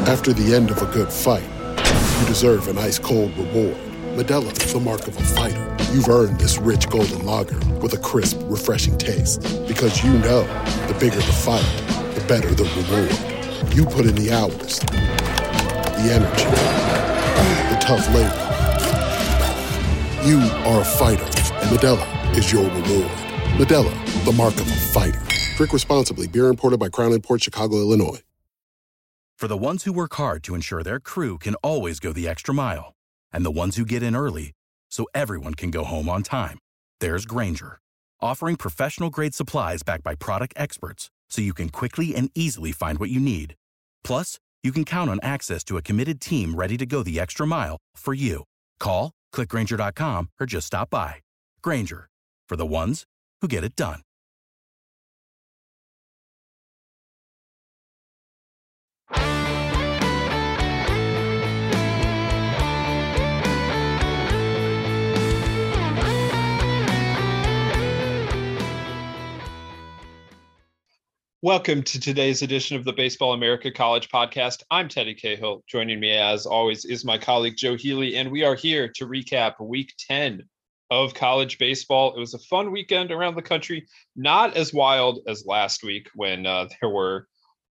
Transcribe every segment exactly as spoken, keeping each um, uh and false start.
After the end of a good fight, you deserve an ice-cold reward. Modelo is the mark of a fighter. You've earned this rich golden lager with a crisp, refreshing taste. Because you know, the bigger the fight, the better the reward. You put in the hours, the energy, the tough labor. You are a fighter, and Modelo is your reward. Modelo, the mark of a fighter. Drink responsibly. Beer imported by Crown Imports, Chicago, Illinois. For the ones who work hard to ensure their crew can always go the extra mile, and the ones who get in early so everyone can go home on time, there's Grainger, offering professional-grade supplies backed by product experts so you can quickly and easily find what you need. Plus, you can count on access to a committed team ready to go the extra mile for you. Call, click Grainger dot com, or just stop by. Grainger, for the ones who get it done. Welcome to today's edition of the Baseball America College Podcast. I'm Teddy Cahill. Joining me, as always, is my colleague Joe Healy, and we are here to recap Week ten of college baseball. It was a fun weekend around the country, not as wild as last week when uh, there were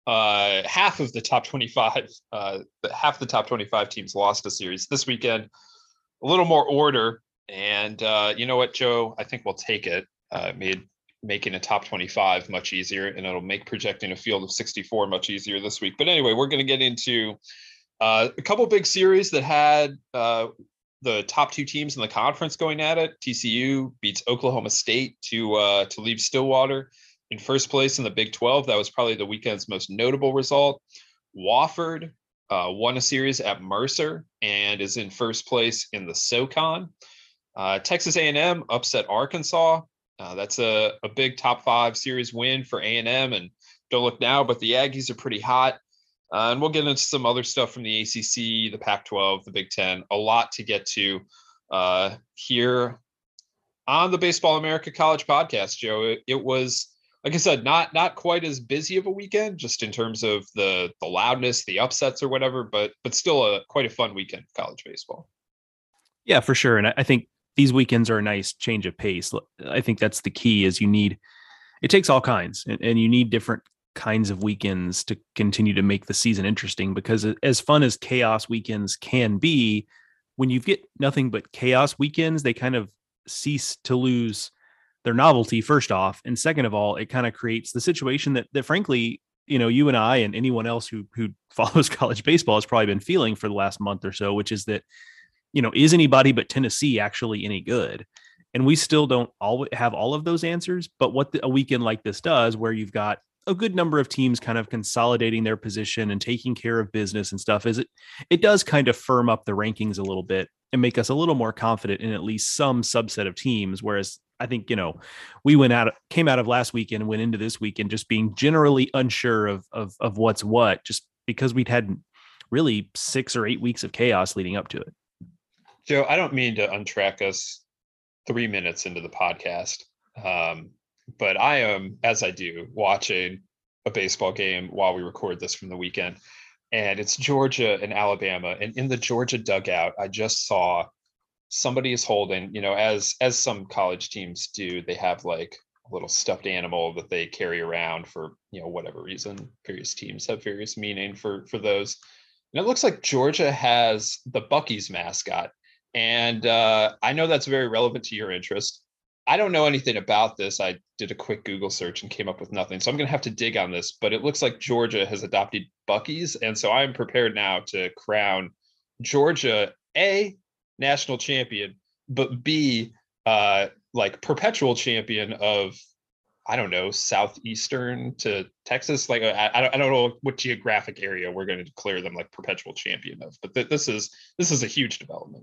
uh, half of the top twenty-five, uh, half the top twenty-five teams lost a series. This weekend, a little more order, and uh, you know what, Joe? I think we'll take it. Uh, it made making a top twenty-five much easier, and it'll make projecting a field of sixty-four much easier this week. But anyway, we're going to get into uh, a couple big series that had uh, the top two teams in the conference going at it. T C U beats Oklahoma State to uh, to leave Stillwater in first place in the Big twelve. That was probably the weekend's most notable result. Wofford uh, won a series at Mercer and is in first place in the SoCon. Uh, Texas A and M upset Arkansas. Uh, that's a, a big top five series win for A and M, and don't look now, but the Aggies are pretty hot. Uh, and we'll get into some other stuff from the A C C, the Pac twelve, the Big Ten, a lot to get to uh, here on the Baseball America College Podcast, Joe. It, it was, like I said, not not quite as busy of a weekend, just in terms of the the loudness, the upsets or whatever, but but still a quite a fun weekend of college baseball. Yeah, for sure. And I, I think these weekends are a nice change of pace. I think that's the key is you need, it takes all kinds and, and you need different kinds of weekends to continue to make the season interesting, because as fun as chaos weekends can be, when you get nothing but chaos weekends, they kind of cease to lose their novelty first off. And second of all, it kind of creates the situation that, that frankly, you know, you and I and anyone else who, who follows college baseball has probably been feeling for the last month or so, which is that, you know, is anybody but Tennessee actually any good? And we still don't all have all of those answers. But what the, a weekend like this does, where you've got a good number of teams kind of consolidating their position and taking care of business and stuff, is it, it does kind of firm up the rankings a little bit and make us a little more confident in at least some subset of teams. Whereas I think, you know, we went out, came out of last weekend and went into this weekend just being generally unsure of, of, of what's what, just because we'd had really six or eight weeks of chaos leading up to it. Joe, I don't mean to untrack us three minutes into the podcast, um, but I am, as I do, watching a baseball game while we record this from the weekend, and it's Georgia and Alabama. And in the Georgia dugout, I just saw somebody is holding, you know, as as some college teams do, they have like a little stuffed animal that they carry around for, you know, whatever reason. Various teams have various meaning for for those. And it looks like Georgia has the Buc-ee's mascot. And uh, I know that's very relevant to your interest. I don't know anything about this. I did a quick Google search and came up with nothing. So I'm going to have to dig on this, but it looks like Georgia has adopted Buc-ee's. And so I'm prepared now to crown Georgia, A, national champion, but B, uh, like perpetual champion of, I don't know, southeastern to Texas. Like, I, I don't know what geographic area we're going to declare them like perpetual champion of, but th- this is, this is a huge development.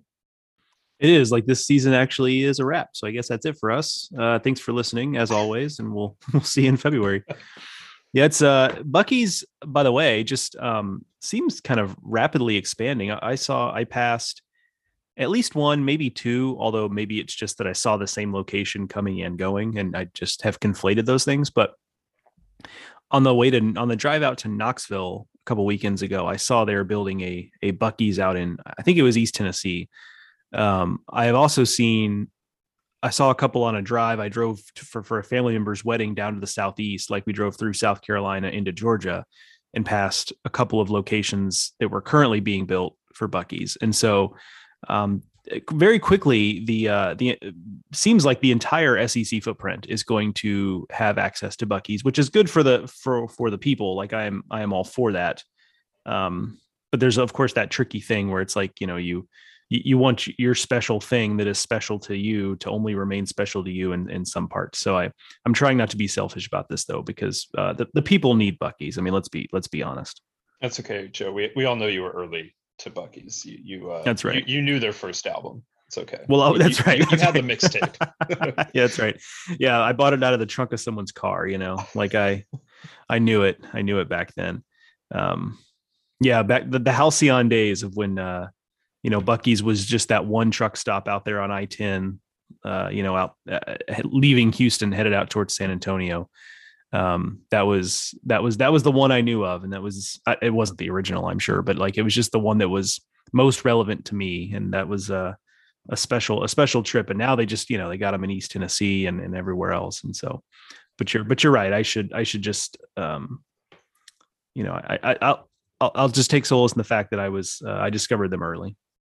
It is, like, this season actually is a wrap. So I guess that's it for us. Uh, thanks for listening as always. And we'll, we'll see you in February. Yeah. It's uh Buc-ee's, by the way, just um, seems kind of rapidly expanding. I, I saw, I passed at least one, maybe two, although maybe it's just that I saw the same location coming and going and I just have conflated those things. But on the way to, on the drive out to Knoxville couple weekends ago, I saw they were building a a Buc-ee's out in, I think it was East Tennessee. Um, I have also seen, I saw a couple on a drive. I drove to, for, for a family member's wedding down to the Southeast. Like we drove through South Carolina into Georgia and passed a couple of locations that were currently being built for Buc-ee's. And so um, very quickly, the, uh, the seems like the entire S E C footprint is going to have access to Buc-ee's, which is good for the, for, for the people. Like I am, I am all for that. Um, but there's of course that tricky thing where it's like, you know, you, you want your special thing that is special to you to only remain special to you in, in some parts. So I, I'm trying not to be selfish about this though, because uh, the, the people need Buc-ee's. I mean, let's be, let's be honest. That's okay, Joe. We, we all know you were early to Buc-ee's. You, you uh, that's right. You, you knew their first album. It's okay. Well, oh, that's you, right. You, that's you had right. the mixtape. Yeah, that's right. Yeah. I bought it out of the trunk of someone's car, you know, like I, I knew it. I knew it back then. Um, yeah. Back the, the halcyon days of when, uh, you know, Buc-ee's was just that one truck stop out there on I ten, uh, you know, out uh, leaving Houston, headed out towards San Antonio. Um, that was, that was, that was the one I knew of. And that was, it wasn't the original, I'm sure, but like, it was just the one that was most relevant to me. And that was uh, a special, a special trip. And now they just, you know, they got them in East Tennessee and, and everywhere else. And so, but you're, but you're right. I should, I should just, um, you know, I, I, I'll, I'll, I'll just take solace in the fact that I was, uh, I discovered them early.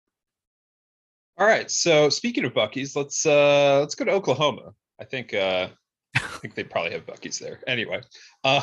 All right. So speaking of Buc-ee's, let's uh, let's go to Oklahoma. I think uh, I think they probably have Buc-ee's there. Anyway, uh,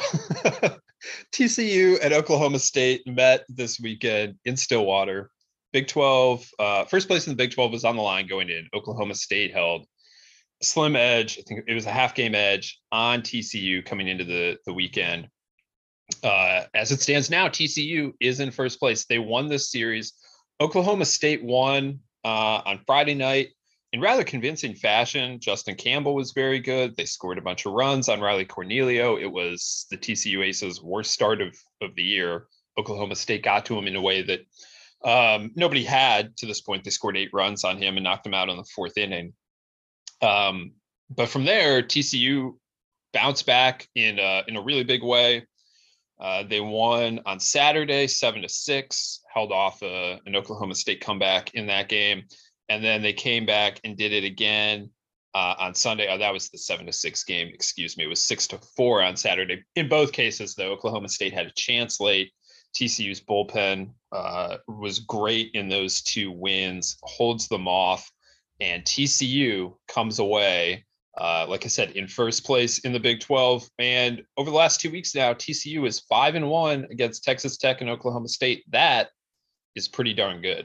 T C U and Oklahoma State met this weekend in Stillwater. Big twelve, uh, first place in the Big twelve was on the line going in. Oklahoma State held a slim edge. I think it was a half game edge on T C U coming into the, the weekend. Uh, as it stands now, T C U is in first place. They won this series. Oklahoma State won Uh, on Friday night in rather convincing fashion. Justin Campbell was very good. They scored a bunch of runs on Riley Cornelio. It was the T C U Aces' worst start of, of the year. Oklahoma State got to him in a way that um, nobody had to this point. They scored eight runs on him and knocked him out in the fourth inning. Um, but from there, T C U bounced back in a, in a really big way. Uh, they won on Saturday, seven to six, held off a, an Oklahoma State comeback in that game. And then they came back and did it again uh, on Sunday. Oh, that was the seven to six game. Excuse me. It was six to four on Saturday. In both cases, though, Oklahoma State had a chance late. T C U's bullpen uh, was great in those two wins, holds them off, and T C U comes away Uh, like I said, in first place in the Big twelve. And over the last two weeks now, T C U is five and one against Texas Tech and Oklahoma State. That is pretty darn good.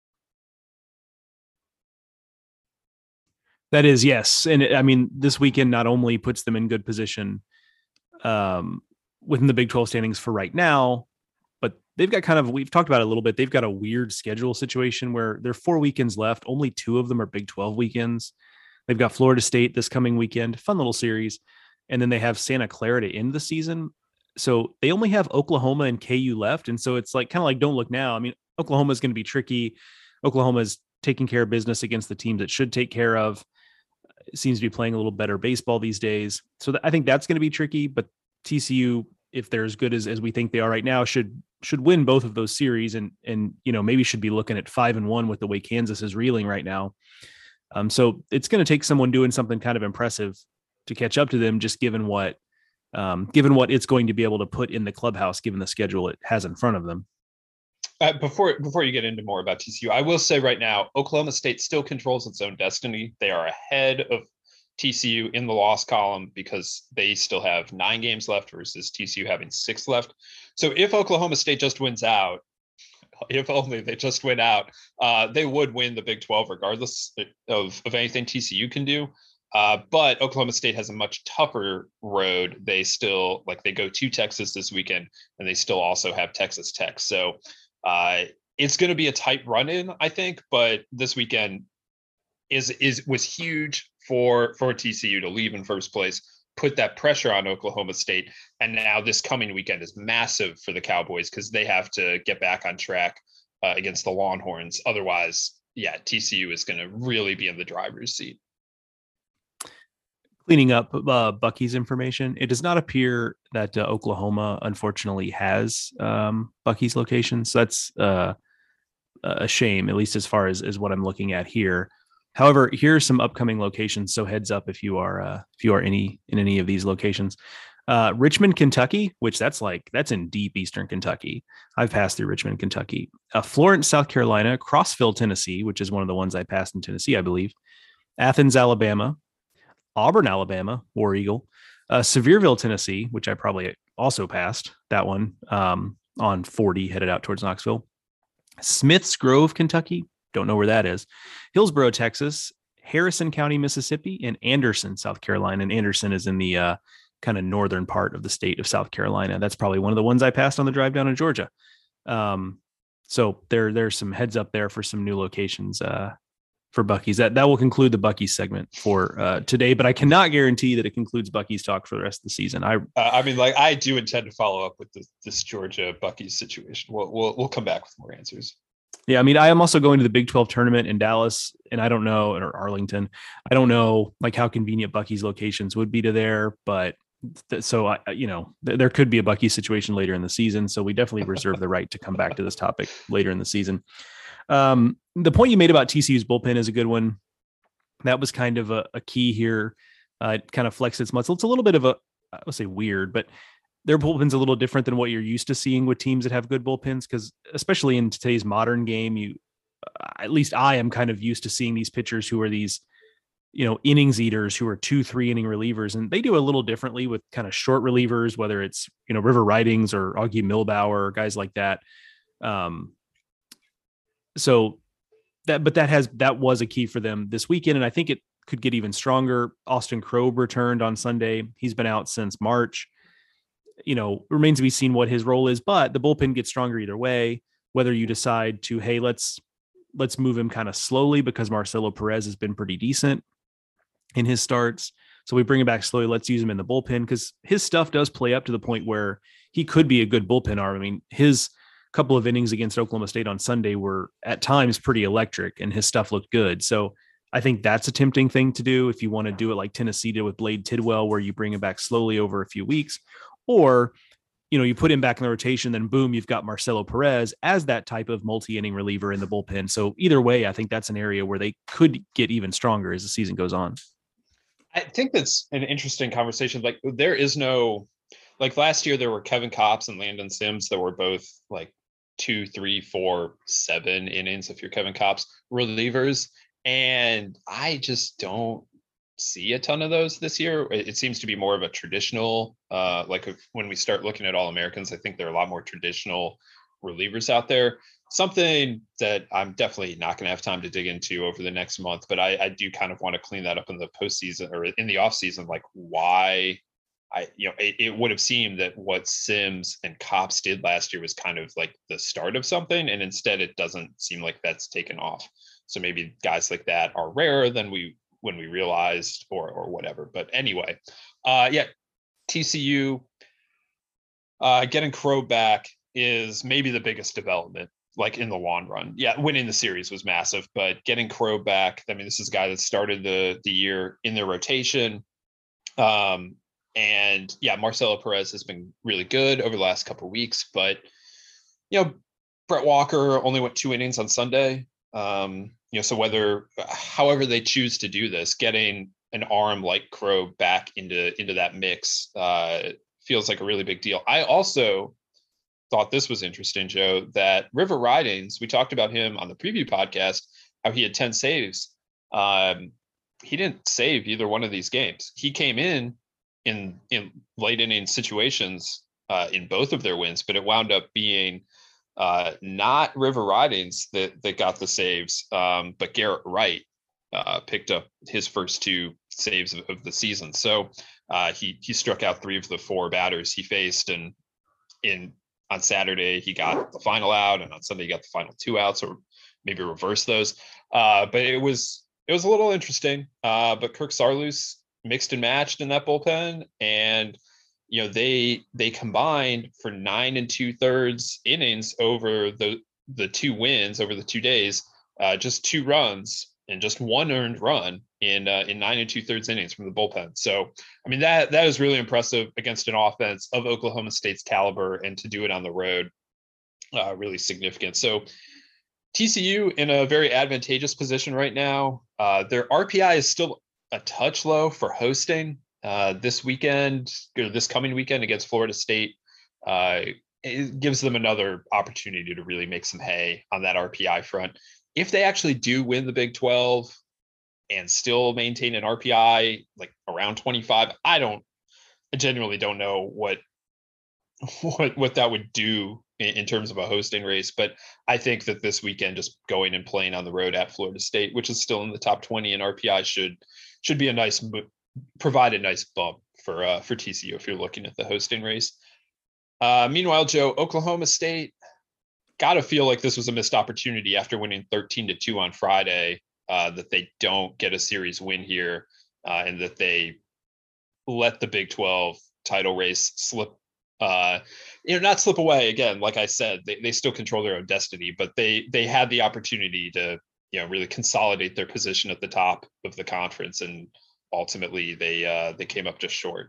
That is, yes. And I mean, this weekend not only puts them in good position um, within the Big twelve standings for right now, but they've got kind of, we've talked about it a little bit, they've got a weird schedule situation where there are four weekends left. Only two of them are Big twelve weekends. They've got Florida State this coming weekend, fun little series. And then they have Santa Clara to end the season. So they only have Oklahoma and K U left. And so it's like, kind of like, don't look now. I mean, Oklahoma is going to be tricky. Oklahoma is taking care of business against the teams it should take care of. It seems to be playing a little better baseball these days. So th- I think that's going to be tricky, but T C U, if they're as good as, as we think they are right now, should, should win both of those series. And, and, you know, maybe should be looking at five and one with the way Kansas is reeling right now. Um, so it's going to take someone doing something kind of impressive to catch up to them, just given what, um, given what it's going to be able to put in the clubhouse, given the schedule it has in front of them. Uh, before before you get into more about T C U, I will say right now, Oklahoma State still controls its own destiny. They are ahead of T C U in the loss column because they still have nine games left versus T C U having six left. So if Oklahoma State just wins out, if only they just win out, uh, they would win the Big twelve regardless of, of anything T C U can do. Uh, but Oklahoma State has a much tougher road. They still, like, they go to Texas this weekend, and they still also have Texas Tech. So uh, it's going to be a tight run in, I think. But this weekend is is was huge for for T C U to leave in first place, put that pressure on Oklahoma State. And now this coming weekend is massive for the Cowboys because they have to get back on track uh, against the Longhorns. Otherwise, yeah, T C U is going to really be in the driver's seat. Cleaning up uh, Bucky's information, it does not appear that uh, Oklahoma, unfortunately, has um, Bucky's location. So that's uh, a shame, at least as far as, as what I'm looking at here. However, here are some upcoming locations. So heads up if you are uh, if you are any in any of these locations. Uh, Richmond, Kentucky, which that's like that's in deep Eastern Kentucky. I've passed through Richmond, Kentucky. Uh, Florence, South Carolina. Crossville, Tennessee, which is one of the ones I passed in Tennessee, I believe. Athens, Alabama. Auburn, Alabama, War Eagle. Uh, Sevierville, Tennessee, which I probably also passed that one um, on forty headed out towards Knoxville. Smiths Grove, Kentucky. Don't know where that is. Hillsborough, Texas. Harrison County, Mississippi, and Anderson, South Carolina. And Anderson is in the uh, kind of northern part of the state of South Carolina. That's probably one of the ones I passed on the drive down to Georgia. Um, so there, there's some heads up there for some new locations uh, for Bucky's. That that will conclude the Bucky's segment for uh, today, but I cannot guarantee that it concludes Bucky's talk for the rest of the season. I uh, I mean, like I do intend to follow up with this, this Georgia Bucky's situation. We'll, we'll we'll come back with more answers. Yeah, I mean, I am also going to the Big twelve tournament in Dallas, and I don't know, or Arlington. I don't know like how convenient Bucky's locations would be to there, but th- so I, you know, th- there could be a Bucky's situation later in the season. So we definitely reserve the right to come back to this topic later in the season. Um, the point you made about T C U's bullpen is a good one. That was kind of a, a key here. Uh, it kind of flexed its muscle. It's a little bit of a, I would say weird, but their bullpen's a little different than what you're used to seeing with teams that have good bullpens. Because especially in today's modern game, you, uh, at least I am kind of used to seeing these pitchers who are these, you know, innings eaters who are two, three inning relievers. And they do a little differently with kind of short relievers, whether it's, you know, River Ridings or Augie Milbauer or guys like that. Um, So that, but that has, that was a key for them this weekend. And I think it could get even stronger. Austin Krob returned on Sunday. He's been out since March. You know, remains to be seen what his role is, but the bullpen gets stronger either way, whether you decide to, hey, let's, let's move him kind of slowly because Marcelo Perez has been pretty decent in his starts. So we bring him back slowly. Let's use him in the bullpen because his stuff does play up to the point where he could be a good bullpen arm. I mean, his couple of innings against Oklahoma State on Sunday were at times pretty electric and his stuff looked good. So I think that's a tempting thing to do if you want to do it like Tennessee did with Blade Tidwell, where you bring him back slowly over a few weeks, or, you know, you put him back in the rotation, then boom, you've got Marcelo Perez as that type of multi-inning reliever in the bullpen. So either way, I think that's an area where they could get even stronger as the season goes on. I think that's an interesting conversation. Like there is no, like last year there were Kevin Kopps and Landon Sims that were both like two, three, four, seven innings if you're Kevin Kopps relievers. And I just don't see a ton of those this year. It seems to be more of a traditional, uh, like if, when we start looking at All-Americans, I think there are a lot more traditional relievers out there. Something that I'm definitely not going to have time to dig into over the next month, but I, I do kind of want to clean that up in the postseason or in the off season, like why I, you know, it, it would have seemed that what Sims and Kopps did last year was kind of like the start of something. And instead it doesn't seem like that's taken off. So maybe guys like that are rarer than we, when we realized or, or whatever. But anyway, uh, yeah, T C U uh, getting Krob back is maybe the biggest development, like in the long run. Yeah, winning the series was massive, but getting Krob back, I mean, this is a guy that started the the year in their rotation. Um, and yeah, Marcelo Perez has been really good over the last couple of weeks, but you know, Brett Walker only went two innings on Sunday. Um, you know, so whether, however they choose to do this, getting an arm like Krob back into into that mix uh, feels like a really big deal. I also thought this was interesting, Joe, that River Ridings, we talked about him on the preview podcast, how he had ten saves. Um, he didn't save either one of these games. He came in in, in late inning situations uh, in both of their wins, but it wound up being uh, not River Ridings that, that got the saves, um, but Garrett Wright uh, picked up his first two saves of, of the season. So uh, he he struck out three of the four batters he faced, and in on Saturday he got the final out, and on Sunday he got the final two outs, or maybe reverse those. Uh, but it was it was a little interesting. Uh, but Kirk Saarloos mixed and matched in that bullpen, and you know they they combined for nine and two thirds innings over the the two wins over the two days, uh, just two runs and just one earned run in uh, in nine and two thirds innings from the bullpen. So, I mean, that that is really impressive against an offense of Oklahoma State's caliber, and to do it on the road, uh, really significant. So, T C U in a very advantageous position right now. Uh, their R P I is still a touch low for hosting uh, this weekend, or this coming weekend against Florida State. Uh, it gives them another opportunity to really make some hay on that R P I front. If they actually do win the Big twelve and still maintain an R P I like around twenty-five, I don't, I genuinely don't know what what what that would do in, in terms of a hosting race. But I think that this weekend, just going and playing on the road at Florida State, which is still in the top twenty in R P I, should should be a nice provide a nice bump for uh, for T C U if you're looking at the hosting race. Uh, meanwhile, Joe, Oklahoma State, got to feel like this was a missed opportunity after winning thirteen to two on Friday, uh, that they don't get a series win here, uh, and that they let the Big twelve title race slip, uh, you know, not slip away. Again, like I said, they, they still control their own destiny, but they they had the opportunity to, you know, really consolidate their position at the top of the conference, and ultimately they uh, they came up just short.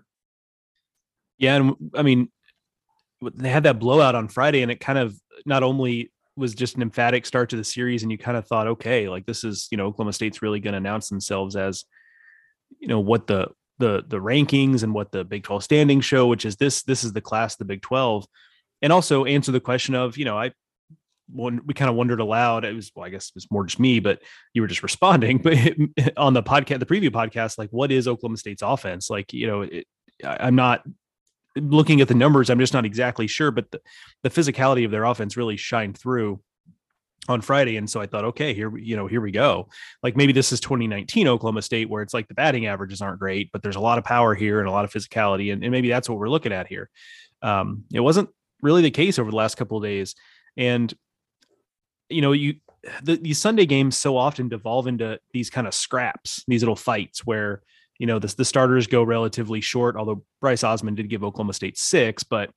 Yeah, and I mean, they had that blowout on Friday, and it kind of not only was just an emphatic start to the series, and you kind of thought, okay, like this is, you know, Oklahoma State's really going to announce themselves as, you know, what the the the rankings and what the Big twelve standings show, which is this this is the class of the Big twelve, and also answer the question of, you know, I when we kind of wondered aloud, it was, well, I guess it was more just me, but you were just responding, but on the podcast, the preview podcast, like, what is Oklahoma State's offense? Like, you know, it, I'm not looking at the numbers, I'm just not exactly sure, but the, the physicality of their offense really shined through on Friday. And so I thought, okay, here, you know, here we go. Like maybe this is twenty nineteen Oklahoma State, where it's like the batting averages aren't great, but there's a lot of power here and a lot of physicality. And, and maybe that's what we're looking at here. Um, it wasn't really the case over the last couple of days. And, you know, you, the, these Sunday games so often devolve into these kind of scraps, these little fights where, you know, the, the starters go relatively short, although Bryce Osmond did give Oklahoma State six, but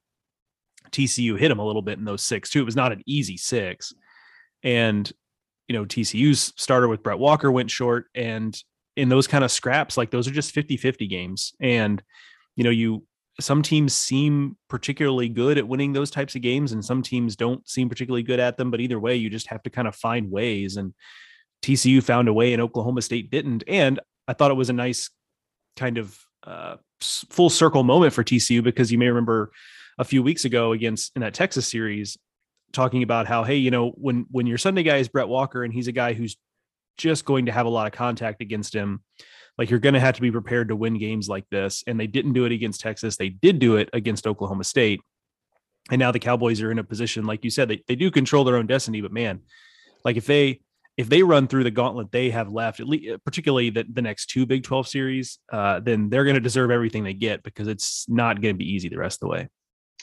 T C U hit him a little bit in those six too. It was not an easy six. And, you know, T C U's starter with Brett Walker went short, and in those kind of scraps, like those are just fifty-fifty games. And, you know, you, some teams seem particularly good at winning those types of games, and some teams don't seem particularly good at them, but either way, you just have to kind of find ways. And T C U found a way and Oklahoma State didn't. And I thought it was a nice kind of uh, full circle moment for T C U, because you may remember a few weeks ago against in that Texas series, talking about how, hey, you know, when, when your Sunday guy is Brett Walker and he's a guy who's just going to have a lot of contact against him, like you're going to have to be prepared to win games like this. And they didn't do it against Texas. They did do it against Oklahoma State. And now the Cowboys are in a position, like you said, they, they do control their own destiny, but man, like if they, if they run through the gauntlet they have left, at least particularly the, the next two Big twelve series, uh, then they're going to deserve everything they get, because it's not going to be easy the rest of the way.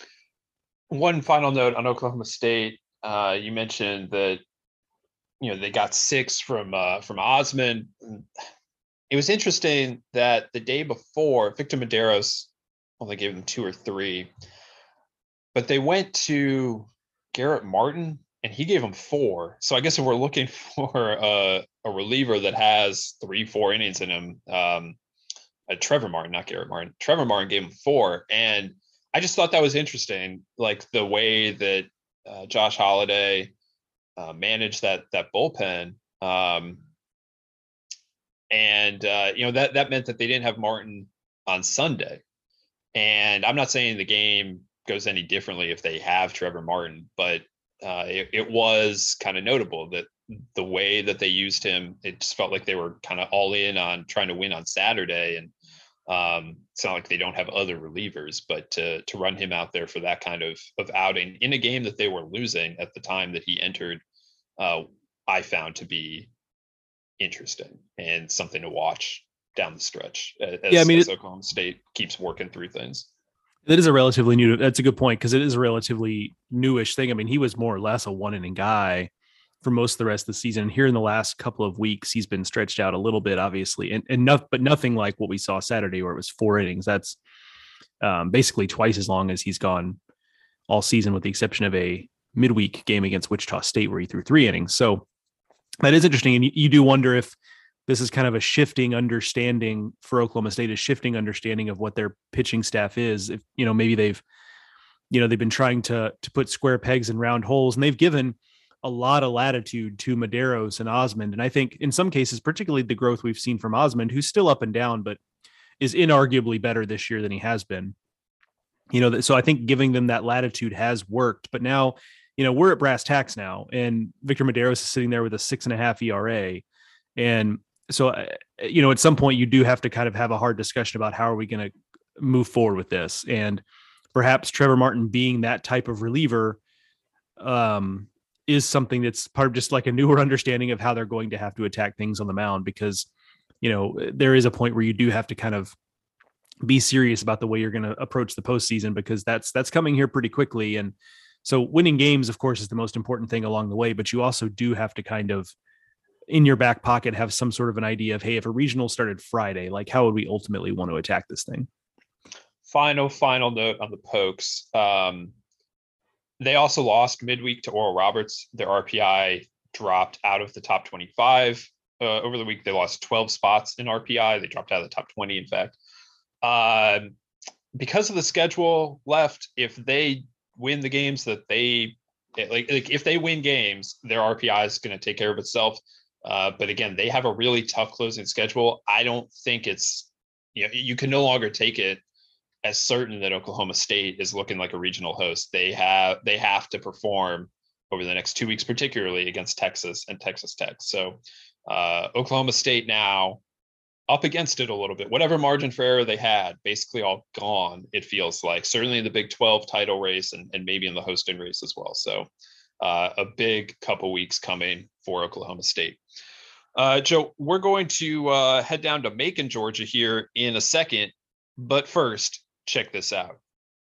One final note on Oklahoma State. Uh, you mentioned that, you know, they got six from uh, from Osmond. It was interesting that the day before, Victor Medeiros only gave them two or three, but they went to Garrett Martin and he gave them four. So I guess if we're looking for a, a reliever that has three, four innings in him, um, uh, Trevor Martin, not Garrett Martin, Trevor Martin gave him four. And I just thought that was interesting, like the way that uh, Josh Holliday uh, managed that that bullpen. Um, and, uh, you know, that, that meant that they didn't have Martin on Sunday. And I'm not saying the game goes any differently if they have Trevor Martin, but uh, it, it was kind of notable that the way that they used him, it just felt like they were kind of all in on trying to win on Saturday. And um, it's not like they don't have other relievers, but to, to run him out there for that kind of, of outing in a game that they were losing at the time that he entered, uh, I found to be interesting and something to watch down the stretch as, yeah, I mean, as Oklahoma State keeps working through things. That is a relatively new, that's a good point, because it is a relatively newish thing. I mean, he was more or less a one inning guy for most of the rest of the season. Here in the last couple of weeks, he's been stretched out a little bit, obviously, and, and no, but nothing like what we saw Saturday, where it was four innings. That's um, basically twice as long as he's gone all season, with the exception of a midweek game against Wichita State, where he threw three innings. So that is interesting. And you, you do wonder if this is kind of a shifting understanding for Oklahoma State, a shifting understanding of what their pitching staff is. If, you know, maybe they've, you know, they've been trying to, to put square pegs in round holes, and they've given a lot of latitude to Medeiros and Osmond. And I think in some cases, particularly the growth we've seen from Osmond, who's still up and down, but is inarguably better this year than he has been. You know, so I think giving them that latitude has worked, but now, you know, we're at brass tacks now, and Victor Medeiros is sitting there with a six and a half E R A. And so, you know, at some point you do have to kind of have a hard discussion about how are we going to move forward with this. And perhaps Trevor Martin being that type of reliever um, is something that's part of just like a newer understanding of how they're going to have to attack things on the mound, because, you know, there is a point where you do have to kind of be serious about the way you're going to approach the postseason, because that's, that's coming here pretty quickly. And so winning games, of course, is the most important thing along the way, but you also do have to kind of, in your back pocket, have some sort of an idea of, hey, if a regional started Friday, like how would we ultimately want to attack this thing? Final, final note on the Pokes. Um, they also lost midweek to Oral Roberts. Their R P I dropped out of the top twenty-five. Uh, over the week, they lost twelve spots in R P I. They dropped out of the top twenty, in fact. Um, because of the schedule left, if they win the games that they, like, like if they win games, their R P I is going to take care of itself. Uh, but again, they have a really tough closing schedule. I don't think it's, you know, you can no longer take it as certain that Oklahoma State is looking like a regional host. They have, they have to perform over the next two weeks, particularly against Texas and Texas Tech. So uh, Oklahoma State now up against it a little bit. Whatever margin for error they had, basically all gone, it feels like, certainly in the Big twelve title race and, and maybe in the hosting race as well. So uh, a big couple weeks coming for Oklahoma State. Uh, Joe, we're going to uh, head down to Macon, Georgia here in a second. But first, check this out.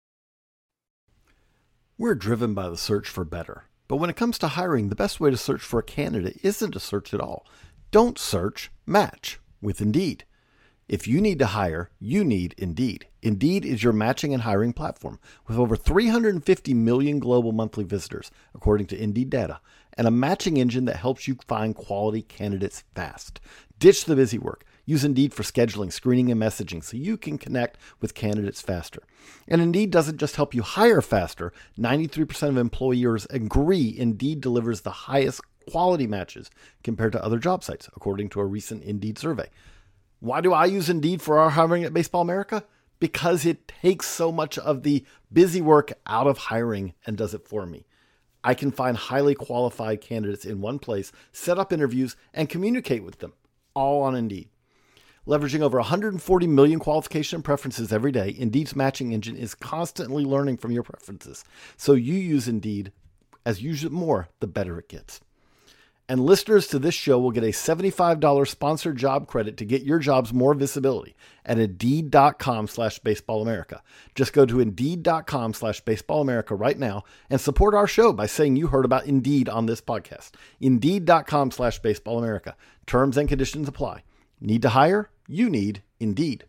We're driven by the search for better. But when it comes to hiring, the best way to search for a candidate isn't to search at all. Don't search, match with Indeed. If you need to hire, you need Indeed. Indeed is your matching and hiring platform with over three hundred fifty million global monthly visitors, according to Indeed data, and a matching engine that helps you find quality candidates fast. Ditch the busy work. Use Indeed for scheduling, screening, and messaging so you can connect with candidates faster. And Indeed doesn't just help you hire faster. ninety-three percent of employers agree Indeed delivers the highest quality matches compared to other job sites, according to a recent Indeed survey. Why do I use Indeed for our hiring at Baseball America? Because it takes so much of the busy work out of hiring and does it for me. I can find highly qualified candidates in one place, set up interviews, and communicate with them, all on Indeed. Leveraging over one hundred forty million qualification preferences every day, Indeed's matching engine is constantly learning from your preferences. So you use Indeed. As you use it more, the better it gets. And listeners to this show will get a seventy-five dollars sponsored job credit to get your jobs more visibility at Indeed.com slash Baseball America. Just go to Indeed.com slash Baseball America right now and support our show by saying you heard about Indeed on this podcast. Indeed.com slash Baseball America. Terms and conditions apply. Need to hire? You need Indeed.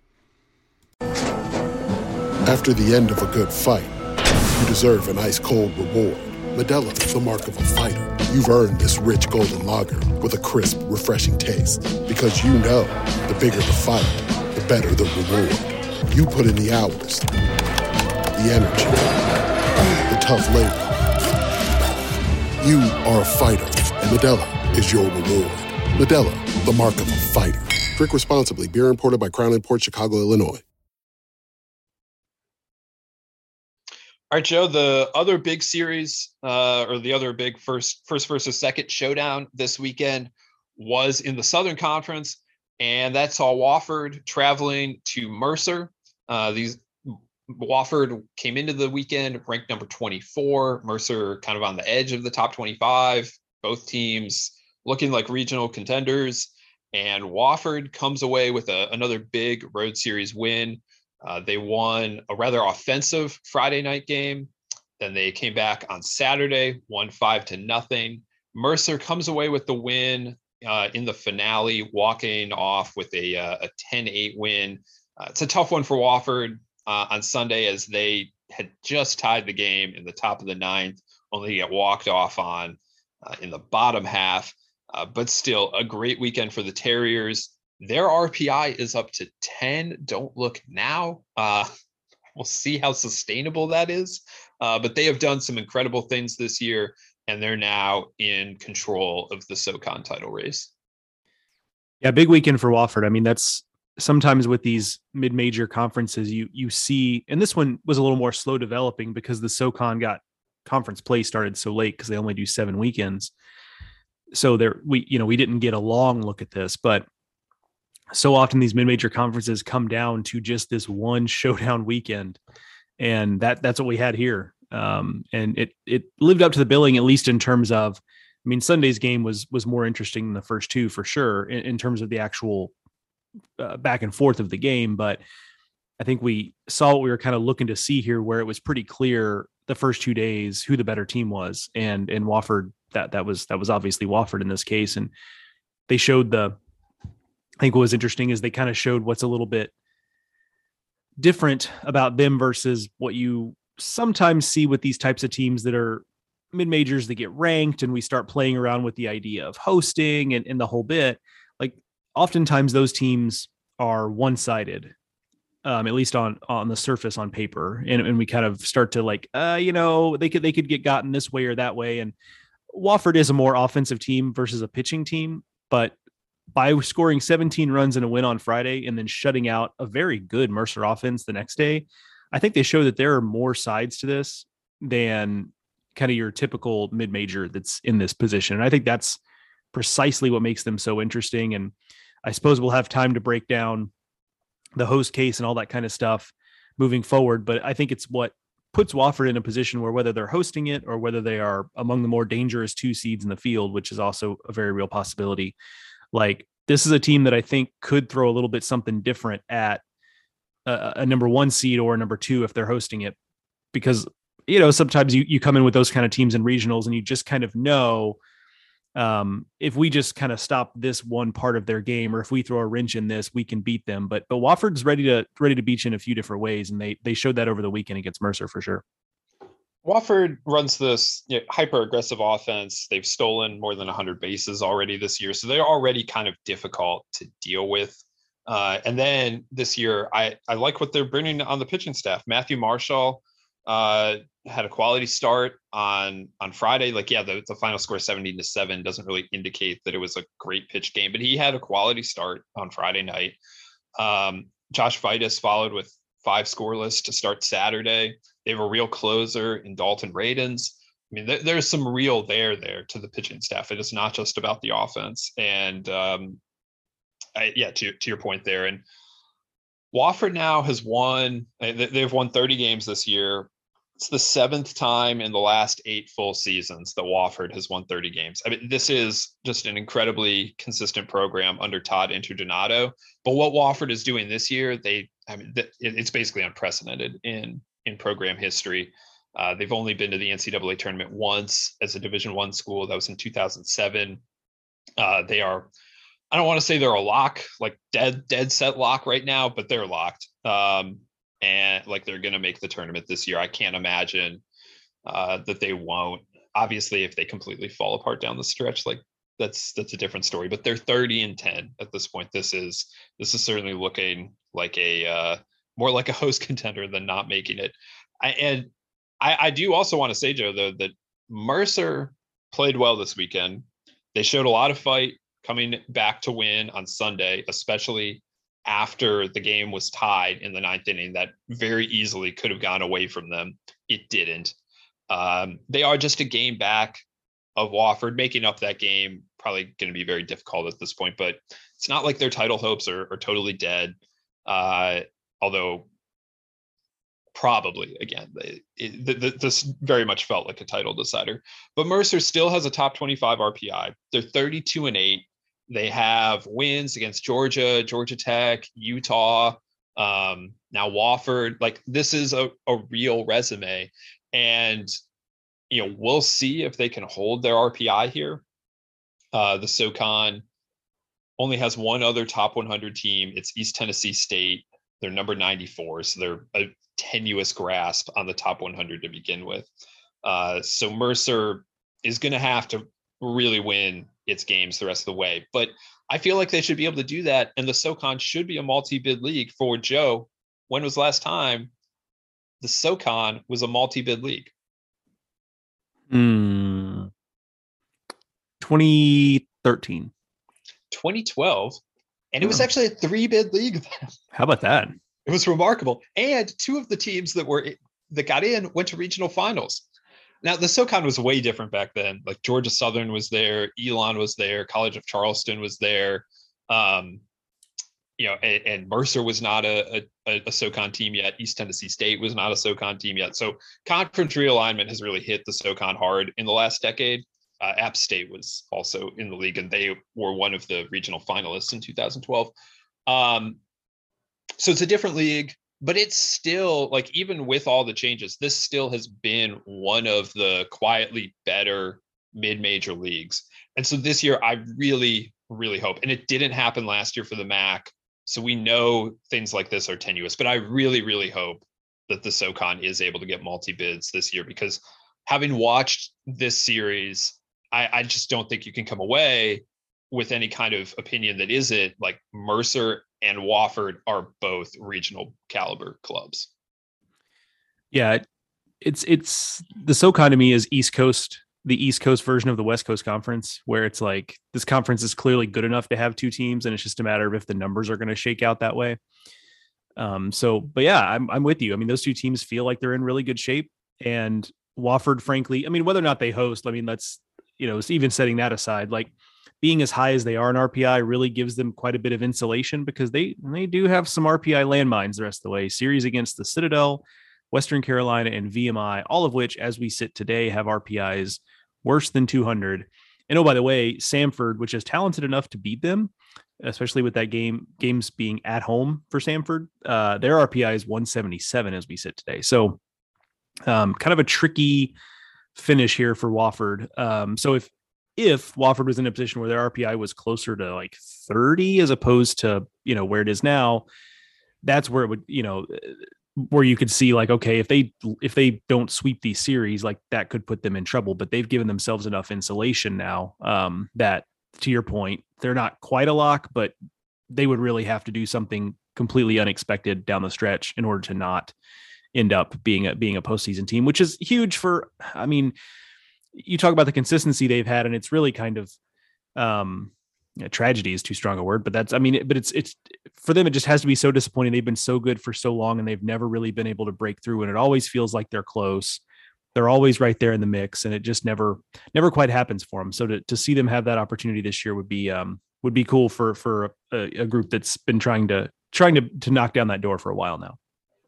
After the end of a good fight, you deserve an ice-cold reward. Medalla, the mark of a fighter. You've earned this rich golden lager with a crisp, refreshing taste. Because you know, the bigger the fight, the better the reward. You put in the hours, the energy, the tough labor. You are a fighter, and Medalla is your reward. Medalla, the mark of a fighter. Drink responsibly. Beer imported by Crown Imports, Chicago, Illinois. All right, Joe, the other big series uh, or the other big first first versus second showdown this weekend was in the Southern Conference, and that saw Wofford traveling to Mercer. Uh, these Wofford came into the weekend ranked number twenty-four, Mercer kind of on the edge of the top twenty-five, both teams looking like regional contenders, and Wofford comes away with a, another big road series win. Uh, they won a rather offensive Friday night game. Then they came back on Saturday, won five to nothing. Mercer comes away with the win uh, in the finale, walking off with a, uh, a ten eight win. Uh, it's a tough one for Wofford uh, on Sunday, as they had just tied the game in the top of the ninth, only to get walked off on uh, in the bottom half. uh, but still a great weekend for the Terriers. Their R P I is up to ten. Don't look now. Uh, we'll see how sustainable that is. Uh, but they have done some incredible things this year, and they're now in control of the SoCon title race. Yeah, big weekend for Wofford. I mean, that's sometimes with these mid-major conferences, you you see, and this one was a little more slow developing because the SoCon got conference play started so late because they only do seven weekends. So there, we you know we didn't get a long look at this, but so often these mid-major conferences come down to just this one showdown weekend, and that that's what we had here. Um, and it it lived up to the billing, at least in terms of, I mean, Sunday's game was was more interesting than the first two for sure in, in terms of the actual uh, back and forth of the game. But I think we saw what we were kind of looking to see here, where it was pretty clear the first two days who the better team was, and and Wofford, that that was that was obviously Wofford in this case, and they showed the. I think what was interesting is they kind of showed what's a little bit different about them versus what you sometimes see with these types of teams that are mid-majors that get ranked, and we start playing around with the idea of hosting and, and the whole bit. Like oftentimes those teams are one-sided, um, at least on, on the surface on paper. And, and we kind of start to like, uh, you know, they could, they could get gotten this way or that way. And Wofford is a more offensive team versus a pitching team, but by scoring seventeen runs in a win on Friday and then shutting out a very good Mercer offense the next day, I think they show that there are more sides to this than kind of your typical mid-major that's in this position. And I think that's precisely what makes them so interesting. And I suppose we'll have time to break down the host case and all that kind of stuff moving forward. But I think it's what puts Wofford in a position where whether they're hosting it or whether they are among the more dangerous two seeds in the field, which is also a very real possibility. Like this is a team that I think could throw a little bit something different at a, a number one seed or a number two if they're hosting it, because, you know, sometimes you, you come in with those kind of teams in regionals and you just kind of know um, if we just kind of stop this one part of their game, or if we throw a wrench in this, we can beat them. But, but Wofford's ready to, ready to beat you in a few different ways. And they, they showed that over the weekend against Mercer for sure. Wofford runs this you know, hyper-aggressive offense. They've stolen more than one hundred bases already this year, so they're already kind of difficult to deal with. Uh, and then this year, I, I like what they're bringing on the pitching staff. Matthew Marshall uh, had a quality start on on Friday. Like, yeah, the, the final score seventeen to seven doesn't really indicate that it was a great pitch game, but he had a quality start on Friday night. Um, Josh Vitus followed with five scoreless to start Saturday. They have a real closer in Dalton Radins. I mean, th- there's some real there there to the pitching staff. It is not just about the offense. And um, I, yeah, to, to your point there. And Wofford now has won, they've won thirty games this year. It's the seventh time in the last eight full seasons that Wofford has won thirty games. I mean, this is just an incredibly consistent program under Todd Interdonato. But what Wofford is doing this year, they, I mean, it's basically unprecedented in in program history. Uh, they've only been to the N C double A tournament once as a Division One school. That was in two thousand seven. Uh, they are, I don't want to say they're a lock, like dead, dead set lock right now, but they're locked. Um, and like they're going to make the tournament this year. I can't imagine uh, that they won't. Obviously, if they completely fall apart down the stretch, like that's that's a different story. But they're thirty and ten at this point. This is this is certainly looking like a uh, more like a host contender than not making it. I, and I, I do also want to say, Joe, though, that Mercer played well this weekend. They showed a lot of fight coming back to win on Sunday, especially after the game was tied in the ninth inning that very easily could have gone away from them. It didn't. Um, they are just a game back of Wofford. Making up that game probably going to be very difficult at this point, but it's not like their title hopes are, are totally dead. Uh, although probably, again, it, it, it, this very much felt like a title decider. But Mercer still has a top twenty-five R P I. They're thirty-two and eight. They have wins against Georgia, Georgia Tech, Utah, um, now Wofford. Like, this is a, a real resume. And, you know, we'll see if they can hold their R P I here. Uh, the SoCon only has one other top one hundred team. It's East Tennessee State. They're number ninety-four, so they're a tenuous grasp on the top one hundred to begin with. Uh, so Mercer is going to have to really win its games the rest of the way. But I feel like they should be able to do that. And the SoCon should be a multi-bid league. For Joe, when was the last time the SoCon was a multi-bid league? Mm, twenty thirteen. twenty twelve. And it was actually a three-bid league. How about that? It was remarkable. And two of the teams that were that got in went to regional finals. Now, the SoCon was way different back then. Like Georgia Southern was there, Elon was there, College of Charleston was there, um, you know, and, and Mercer was not a, a, a SoCon team yet. East Tennessee State was not a SoCon team yet. So conference realignment has really hit the SoCon hard in the last decade. Uh, App State was also in the league, and they were one of the regional finalists in two thousand twelve. Um, so it's a different league. But it's still, like, even with all the changes, this still has been one of the quietly better mid-major leagues. And so this year, I really, really hope, and it didn't happen last year for the M A C, so we know things like this are tenuous, but I really, really hope that the SoCon is able to get multi-bids this year, because having watched this series, I, I just don't think you can come away with any kind of opinion that isn't like Mercer and Wofford are both regional caliber clubs. Yeah, it's it's the SoCon to me is East Coast, the East Coast version of the West Coast Conference, where it's like this conference is clearly good enough to have two teams, and it's just a matter of if the numbers are going to shake out that way. Um, so, but yeah, I'm I'm with you. I mean, those two teams feel like they're in really good shape, and Wofford, frankly, I mean, whether or not they host, I mean, let's you know, even setting that aside, like, being as high as they are in R P I really gives them quite a bit of insulation, because they they do have some R P I landmines the rest of the way. Series against the Citadel, Western Carolina, and V M I, all of which, as we sit today, have R P Is worse than two hundred. And oh, by the way, Samford, which is talented enough to beat them, especially with that game games being at home for Samford, uh, their R P I is one seventy-seven as we sit today. So um, kind of a tricky finish here for Wofford. Um, so if If Wofford was in a position where their R P I was closer to like thirty as opposed to, you know, where it is now, that's where it would, you know, where you could see like, okay, if they if they don't sweep these series, like that could put them in trouble. But they've given themselves enough insulation now um, that, to your point, they're not quite a lock, but they would really have to do something completely unexpected down the stretch in order to not end up being a being a postseason team, which is huge for, I mean, you talk about the consistency they've had, and it's really kind of um, yeah, tragedy is too strong a word, but that's, I mean, but it's, it's for them, it just has to be so disappointing. They've been so good for so long, and they've never really been able to break through. And it always feels like they're close. They're always right there in the mix, and it just never, never quite happens for them. So to, to see them have that opportunity this year would be, um, would be cool for, for a, a group that's been trying to, trying to, to knock down that door for a while now.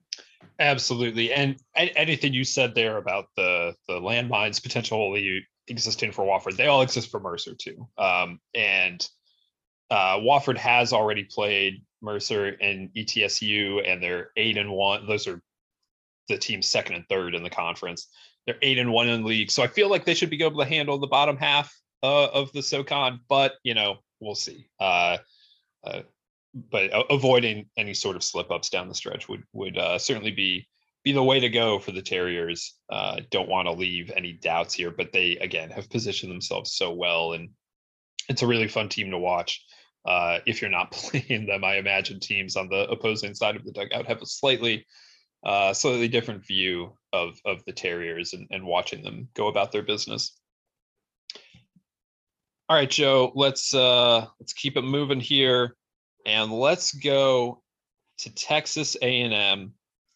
Absolutely. And anything you said there about the the landmines potentially existing for Wofford, they all exist for Mercer too. Um, and uh, Wofford has already played Mercer and E T S U, and they're eight and one. Those are the teams second and third in the conference. They're eight and one in the league. So I feel like they should be able to handle the bottom half uh, of the SoCon, but you know, we'll see. Uh, uh, but avoiding any sort of slip ups down the stretch would would uh, certainly be be the way to go for the Terriers. Uh, don't want to leave any doubts here, but they again have positioned themselves so well, and it's a really fun team to watch. Uh, if you're not playing them, I imagine teams on the opposing side of the dugout have a slightly uh, slightly different view of of the Terriers and, and watching them go about their business. All right, Joe, let's uh, let's keep it moving here. And let's go to Texas A and M.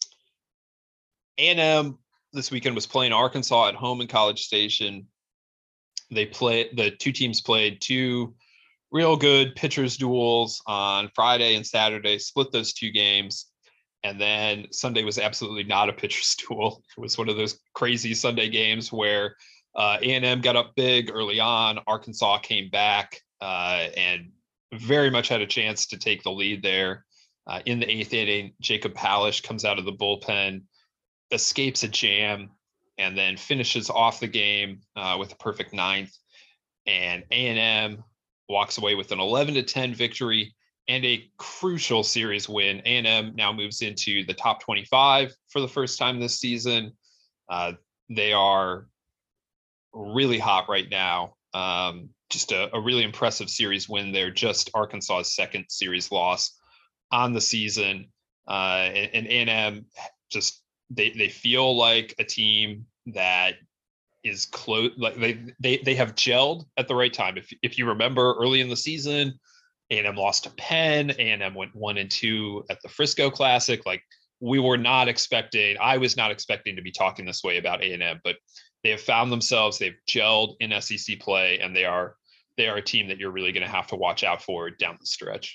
A and M this weekend was playing Arkansas at home in College Station. They played, the two teams played two real good pitchers duels on Friday and Saturday, split those two games. And then Sunday was absolutely not a pitcher's duel. It was one of those crazy Sunday games where uh, A and M got up big early on. Arkansas came back uh, and very much had a chance to take the lead there. Uh, in the eighth inning, Jacob Palish comes out of the bullpen, escapes a jam, and then finishes off the game uh, with a perfect ninth. And A and M walks away with an eleven to ten victory and a crucial series win. A and M now moves into the top twenty-five for the first time this season. Uh, they are really hot right now. Um, just a, a really impressive series win there. Just Arkansas's second series loss on the season. Uh, and, and A and M just they they feel like a team that is close. Like they they they have gelled at the right time. If if you remember early in the season, A and M lost to Penn. A and M went one and two at the Frisco Classic. Like we were not expecting. I was not expecting to be talking this way about A and M, but they have found themselves. They've gelled in S E C play, and they are they are a team that you're really going to have to watch out for down the stretch.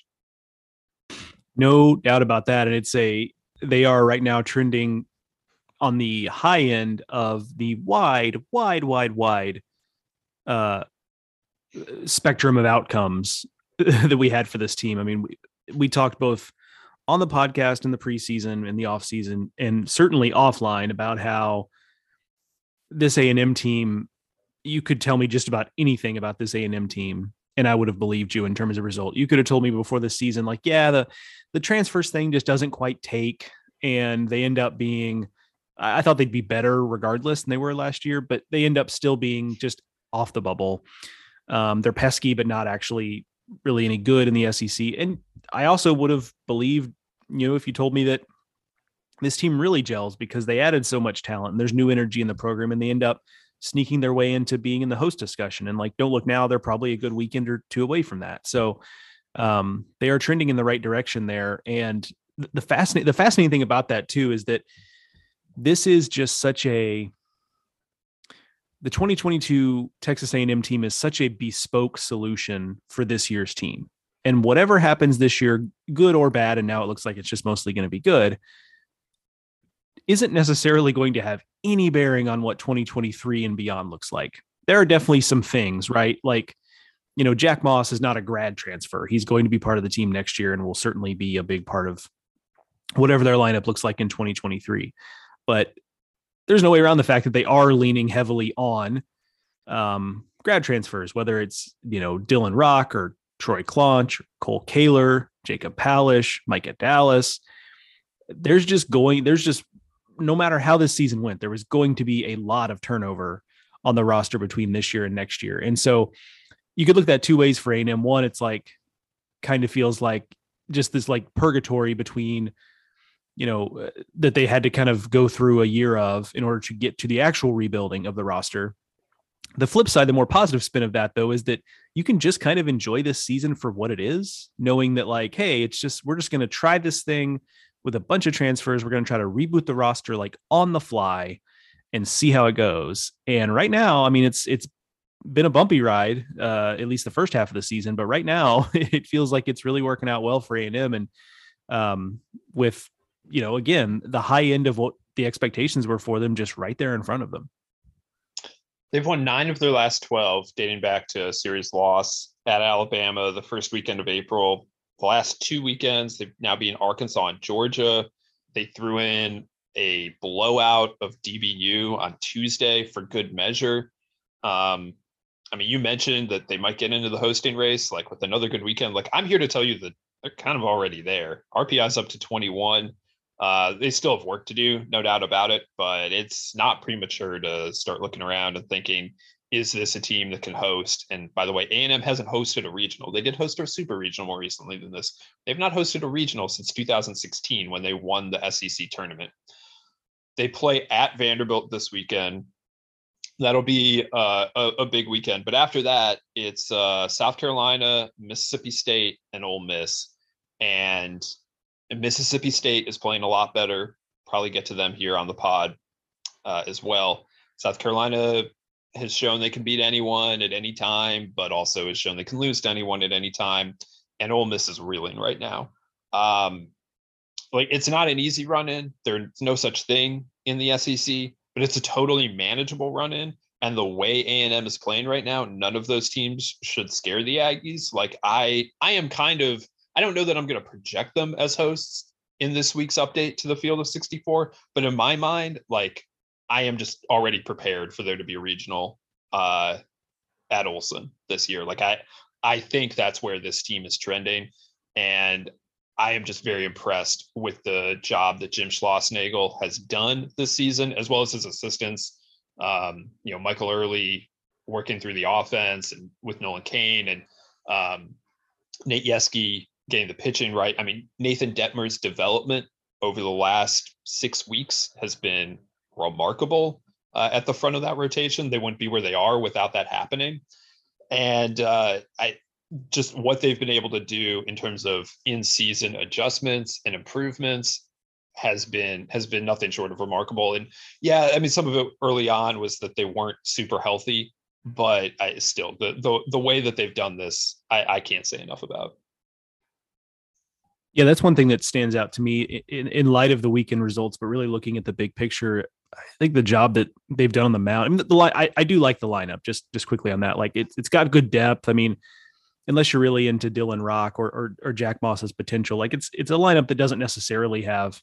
No doubt about that. And it's a, they are right now trending on the high end of the wide, wide, wide, wide uh, spectrum of outcomes that we had for this team. I mean, we, we talked both on the podcast in the preseason and the off season, and certainly offline about how this A and M team, you could tell me just about anything about this A and M team, and I would have believed you in terms of result. You could have told me before the season, like, yeah, the, the transfers thing just doesn't quite take. And they end up being, I thought they'd be better regardless than they were last year, but they end up still being just off the bubble. Um, they're pesky, but not actually really any good in the S E C. And I also would have believed, you know, if you told me that this team really gels because they added so much talent and there's new energy in the program, and they end up sneaking their way into being in the host discussion. And like, don't look now, they're probably a good weekend or two away from that. So um, they are trending in the right direction there. And the fascinating, the fascinating thing about that too, is that this is just such a, the twenty twenty-two Texas A and M team is such a bespoke solution for this year's team. And whatever happens this year, good or bad, and now it looks like it's just mostly going to be good, isn't necessarily going to have any bearing on what twenty twenty-three and beyond looks like. There are definitely some things, right? Like, you know, Jack Moss is not a grad transfer. He's going to be part of the team next year and will certainly be a big part of whatever their lineup looks like in twenty twenty-three. But there's no way around the fact that they are leaning heavily on um, grad transfers, whether it's, you know, Dylan Rock or Troy Claunch, or Cole Kaler, Jacob Palish, Micah Dallas. There's just going, there's just, no matter how this season went, there was going to be a lot of turnover on the roster between this year and next year. And so you could look at that two ways for A and M. One, it's like, kind of feels like just this like purgatory between, you know, that they had to kind of go through a year of in order to get to the actual rebuilding of the roster. The flip side, the more positive spin of that, though, is that you can just kind of enjoy this season for what it is, knowing that like, hey, it's just, we're just going to try this thing with a bunch of transfers. We're going to try to reboot the roster like on the fly and see how it goes. And right now, I mean, it's, it's been a bumpy ride, uh, at least the first half of the season, but right now it feels like it's really working out well for A and M. And um, with, you know, again, the high end of what the expectations were for them, just right there in front of them. They've won nine of their last twelve, dating back to a series loss at Alabama the first weekend of April. The last two weekends, they've now been Arkansas and Georgia. They threw in a blowout of D B U on Tuesday for good measure. Um, I mean, you mentioned that they might get into the hosting race, like with another good weekend. Like, I'm here to tell you that they're kind of already there. R P I is up to twenty-one. Uh, they still have work to do, no doubt about it, but it's not premature to start looking around and thinking, is this a team that can host? And by the way, A and M hasn't hosted a regional. They did host a super regional more recently than this. They've not hosted a regional since two thousand sixteen when they won the S E C tournament. They play at Vanderbilt this weekend. That'll be uh, a, a big weekend. But after that, it's uh, South Carolina, Mississippi State, and Ole Miss. And Mississippi State is playing a lot better. Probably get to them here on the pod uh, as well. South Carolina has shown they can beat anyone at any time, but also has shown they can lose to anyone at any time. And Ole Miss is reeling right now. Um, like, it's not an easy run in. There's no such thing in the S E C, but it's a totally manageable run in. And the way A and M is playing right now, none of those teams should scare the Aggies. Like, I, I am kind of, I don't know that I'm going to project them as hosts in this week's update to the Field of sixty-four, but in my mind, like, I am just already prepared for there to be a regional uh, at Olsen this year. Like, I, I think that's where this team is trending. And I am just very impressed with the job that Jim Schlossnagle has done this season, as well as his assistants. Um, you know, Michael Early working through the offense and with Nolan Cain and um, Nate Yeskie getting the pitching right. I mean, Nathan Detmer's development over the last six weeks has been remarkable uh, at the front of that rotation. They wouldn't be where they are without that happening. And uh, I just what they've been able to do in terms of in-season adjustments and improvements has been has been nothing short of remarkable. And yeah, I mean, some of it early on was that they weren't super healthy, but I still the the the way that they've done this, I, I can't say enough about. Yeah, that's one thing that stands out to me in, in light of the weekend results, but really looking at the big picture. I think the job that they've done on the mound, I mean, the, the I, I do like the lineup. Just just quickly on that, like it's it's got good depth. I mean, unless you're really into Dylan Rock or, or or Jack Moss's potential, like it's it's a lineup that doesn't necessarily have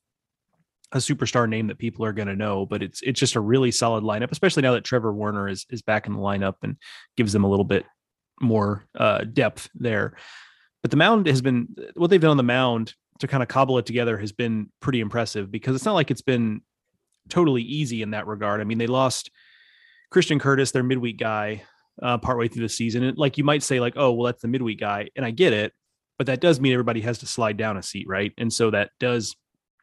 a superstar name that people are going to know, but it's it's just a really solid lineup, especially now that Trevor Warner is is back in the lineup and gives them a little bit more uh, depth there. But the mound has been what they've done on the mound to kind of cobble it together has been pretty impressive, because it's not like it's been totally easy in that regard. I mean, they lost Christian Curtis, their midweek guy, uh, partway through the season. And like, you might say like, oh, well, that's the midweek guy. And I get it, but that does mean everybody has to slide down a seat. Right. And so that does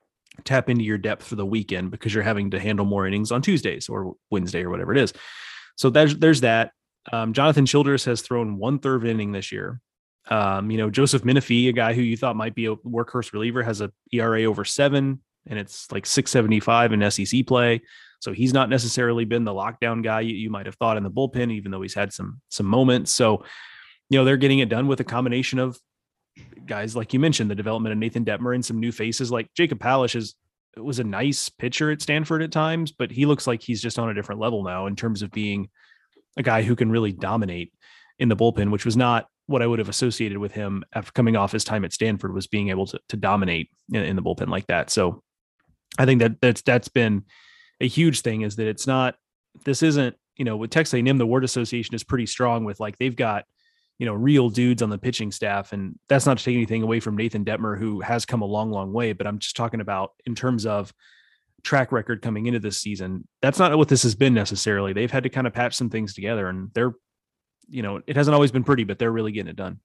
tap into your depth for the weekend, because you're having to handle more innings on Tuesdays or Wednesday or whatever it is. So there's, there's that. Um, Jonathan Childress has thrown one third inning this year. Um, you know, Joseph Menifee, a guy who you thought might be a workhorse reliever, has a E R A over seven, and it's like six seventy-five in S E C play. So he's not necessarily been the lockdown guy you, you might have thought in the bullpen, even though he's had some, some moments. So, you know, they're getting it done with a combination of guys, like you mentioned, the development of Nathan Detmer and some new faces. Like Jacob Palish is, was a nice pitcher at Stanford at times, but he looks like he's just on a different level now in terms of being a guy who can really dominate in the bullpen, which was not what I would have associated with him after coming off his time at Stanford, was being able to, to dominate in, in the bullpen like that. So I think that that's, that's been a huge thing, is that it's not, this isn't, you know, with Texas A and M, the word association is pretty strong with like, they've got, you know, real dudes on the pitching staff. And that's not to take anything away from Nathan Detmer, who has come a long, long way, but I'm just talking about in terms of track record coming into this season. That's not what this has been necessarily. They've had to kind of patch some things together, and they're, you know, it hasn't always been pretty, but they're really getting it done.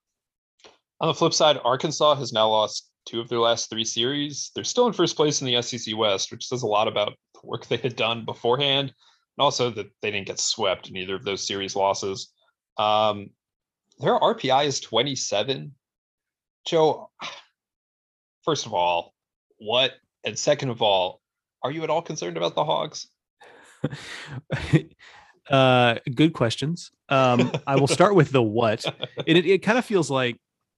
On the flip side, Arkansas has now lost two of their last three series. They're still in first place in the S E C West, which says a lot about the work they had done beforehand, and also that they didn't get swept in either of those series losses. Um, their R P I is twenty-seven. Joe, first of all, what? And second of all, are you at all concerned about the Hogs? uh, good questions. Um, I will start with the what. It, it, it kind of feels like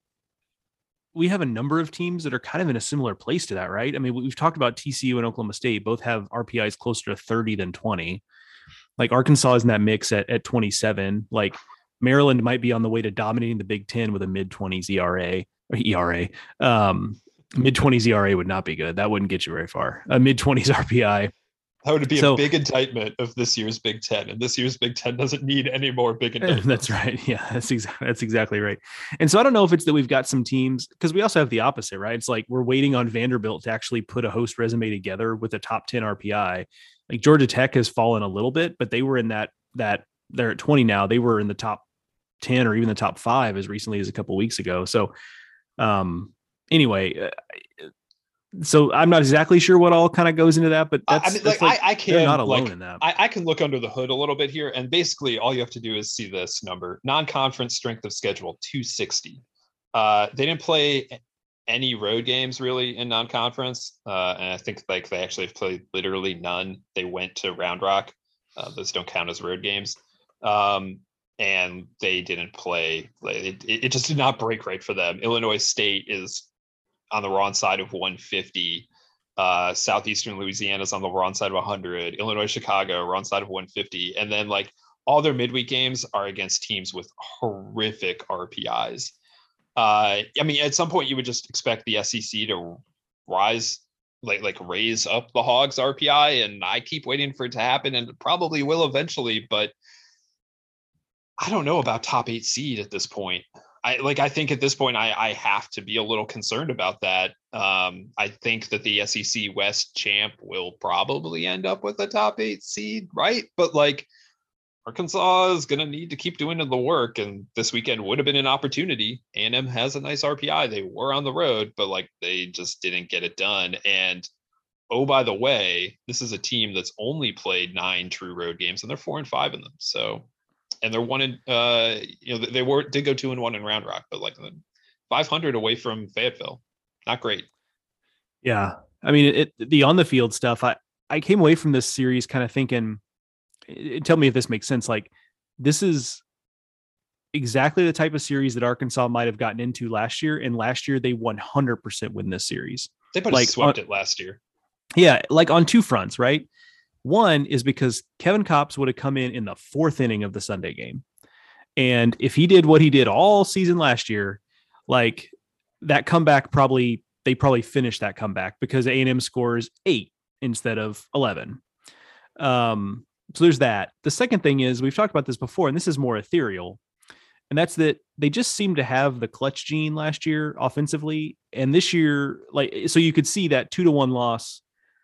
we have a number of teams that are kind of in a similar place to that, right? I mean, we've talked about T C U and Oklahoma State, both have R P Is closer to thirty than twenty. Like Arkansas is in that mix at, at twenty-seven. Like Maryland might be on the way to dominating the Big Ten with a mid twenties E R A or E R A. Um, mid twenties E R A would not be good. That wouldn't get you very far. A mid twenties R P I. That would be so, a big indictment of this year's Big Ten, and this year's Big Ten doesn't need any more big indictments. That's right. Yeah, that's exactly that's exactly right. And so I don't know if it's that we've got some teams, because we also have the opposite, right? It's like we're waiting on Vanderbilt to actually put a host resume together with a top ten R P I. Like Georgia Tech has fallen a little bit, but they were in that that they're at twenty now. They were in the top ten or even the top five as recently as a couple of weeks ago. So, um, anyway. Uh, So I'm not exactly sure what all kind of goes into that, but that's, I mean, that's like, like, I, I can they're not alone like, in that. I, I can look under the hood a little bit here, and basically all you have to do is see this number: non-conference strength of schedule two sixty. Uh, they didn't play any road games really in non-conference, uh, and I think like they actually have played literally none. They went to Round Rock; uh, those don't count as road games, um, and they didn't play. Like, it, it just did not break right for them. Illinois State is on the wrong side of one fifty. Uh, Southeastern Louisiana's on the wrong side of one hundred. Illinois, Chicago, wrong side of one fifty. And then like all their midweek games are against teams with horrific R P Is. Uh, I mean, at some point you would just expect the S E C to rise, like like raise up the Hogs R P I, and I keep waiting for it to happen, and it probably will eventually, but I don't know about top eight seed at this point. I like, I think at this point, I, I have to be a little concerned about that. Um, I think that the S E C West champ will probably end up with a top eight seed, right? But like, Arkansas is going to need to keep doing the work, and this weekend would have been an opportunity. A and M has a nice R P I. They were on the road, but like they just didn't get it done. And oh, by the way, this is a team that's only played nine true road games, and they're four and five in them. So, and they're one in, uh, you know, they were did go two and one in Round Rock, but like five hundred away from Fayetteville, not great. Yeah, I mean, it, the on the field stuff. I I came away from this series kind of thinking. Tell me if this makes sense. Like, this is exactly the type of series that Arkansas might have gotten into last year. And last year they one hundred percent win this series. They put like swept on, it last year. Yeah. Like on two fronts, right? One is because Kevin Kopps would have come in in the fourth inning of the Sunday game. And if he did what he did all season last year, like that comeback, probably, they probably finished that comeback because A and M scores eight instead of eleven. Um, So there's that. The second thing is, we've talked about this before, and this is more ethereal, and that's that they just seem to have the clutch gene last year offensively. And this year, like, so you could see that two to one loss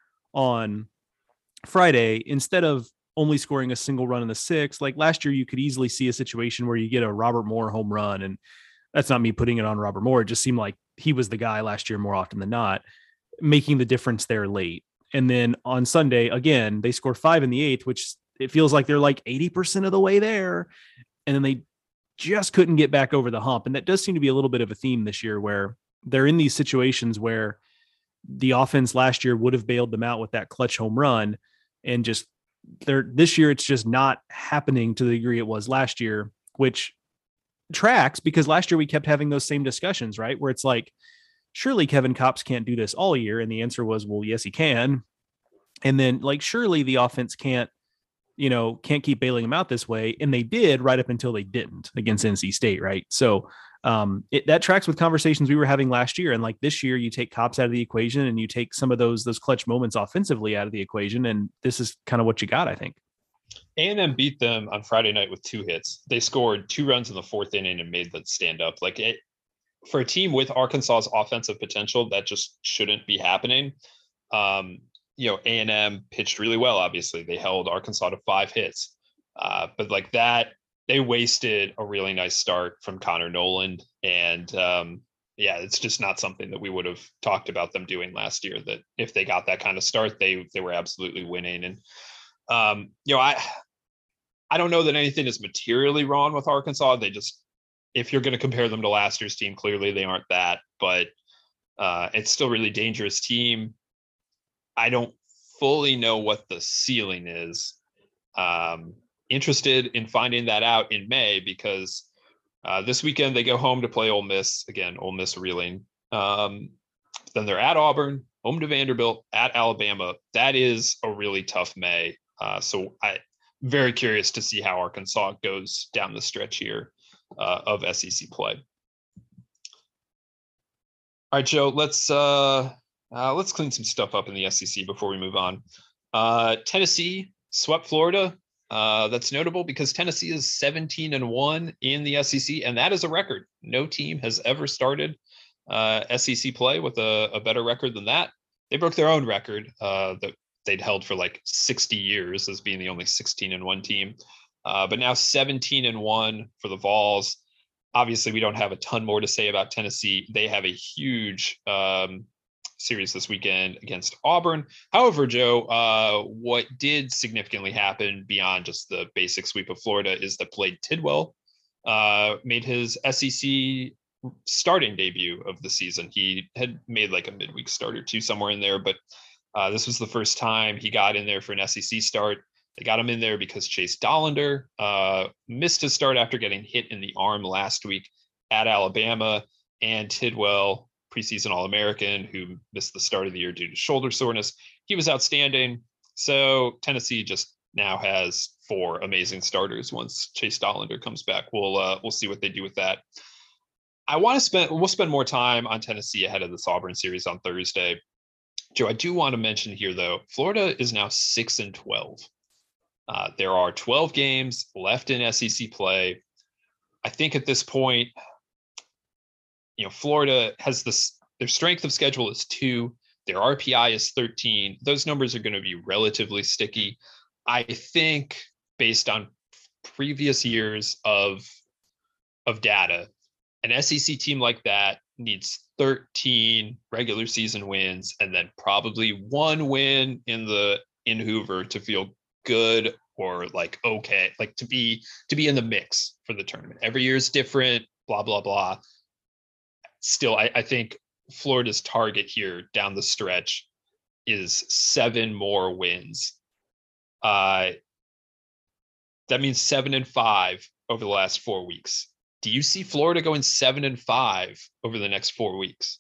on Friday, instead of only scoring a single run in the sixth, like last year, you could easily see a situation where you get a Robert Moore home run. And that's not me putting it on Robert Moore. It just seemed like he was the guy last year more often than not, making the difference there late. And then on Sunday, again, they score five in the eighth, which it feels like they're like eighty percent of the way there. And then they just couldn't get back over the hump. And that does seem to be a little bit of a theme this year, where they're in these situations where the offense last year would have bailed them out with that clutch home run. And just they're this year, it's just not happening to the degree it was last year, which tracks because last year we kept having those same discussions, right? Where it's like, surely Kevin Kopps can't do this all year. And the answer was, well, yes, he can. And then like, surely the offense can't, you know, can't keep bailing him out this way. And they did right up until they didn't against N C State. Right. So um, it, that tracks with conversations we were having last year. And like this year, you take Kopps out of the equation and you take some of those, those clutch moments offensively out of the equation. And this is kind of what you got, I think. A and M beat them on Friday night with two hits. They scored two runs in the fourth inning and made that stand up. Like it, for a team with Arkansas's offensive potential, that just shouldn't be happening. Um, you know, A and M pitched really well. Obviously, they held Arkansas to five hits, uh, but like that, they wasted a really nice start from Connor Noland. And um, yeah, it's just not something that we would have talked about them doing last year. That if they got that kind of start, they they were absolutely winning. And um, you know, I I don't know that anything is materially wrong with Arkansas. They just, if you're going to compare them to last year's team, clearly they aren't that. But uh, it's still a really dangerous team. I don't fully know what the ceiling is. Um, interested in finding that out in May because uh, this weekend they go home to play Ole Miss. Again, Ole Miss reeling. Um, then they're at Auburn, home to Vanderbilt, at Alabama. That is a really tough May. Uh, so I'm very curious to see how Arkansas goes down the stretch here uh, of S E C play. All right, Joe, let's uh, uh, let's clean some stuff up in the S E C before we move on. Uh, Tennessee swept Florida. Uh, that's notable because Tennessee is seventeen and one in the S E C, and that is a record. No team has ever started uh, S E C play with a, a better record than that. They broke their own record uh, that they'd held for like sixty years as being the only sixteen and one team. Uh, but now seventeen and one for the Vols. Obviously, we don't have a ton more to say about Tennessee. They have a huge um, series this weekend against Auburn. However, Joe, uh, what did significantly happen beyond just the basic sweep of Florida is that Blade Tidwell uh, made his S E C starting debut of the season. He had made like a midweek start or two somewhere in there, but uh, this was the first time he got in there for an S E C start. They got him in there because Chase Dollander uh, missed his start after getting hit in the arm last week at Alabama, and Tidwell, preseason All-American, who missed the start of the year due to shoulder soreness. He was outstanding. So Tennessee just now has four amazing starters once Chase Dollander comes back. We'll uh, we'll see what they do with that. I want to spend we'll spend more time on Tennessee ahead of this Auburn series on Thursday. Joe, I do want to mention here, though, Florida is now six and twelve. Uh, there are twelve games left in S E C play. I think at this point, you know, Florida has this, their strength of schedule is two. Their R P I is thirteen. Those numbers are going to be relatively sticky. I think based on previous years of of data, an S E C team like that needs thirteen regular season wins and then probably one win in the in Hoover to feel good or like okay, like to be to be in the mix for the tournament. Every year is different, blah blah blah. Still, I, I think Florida's target here down the stretch is seven more wins. Uh, that means seven and five over the last four weeks. Do you see Florida going seven and five over the next four weeks?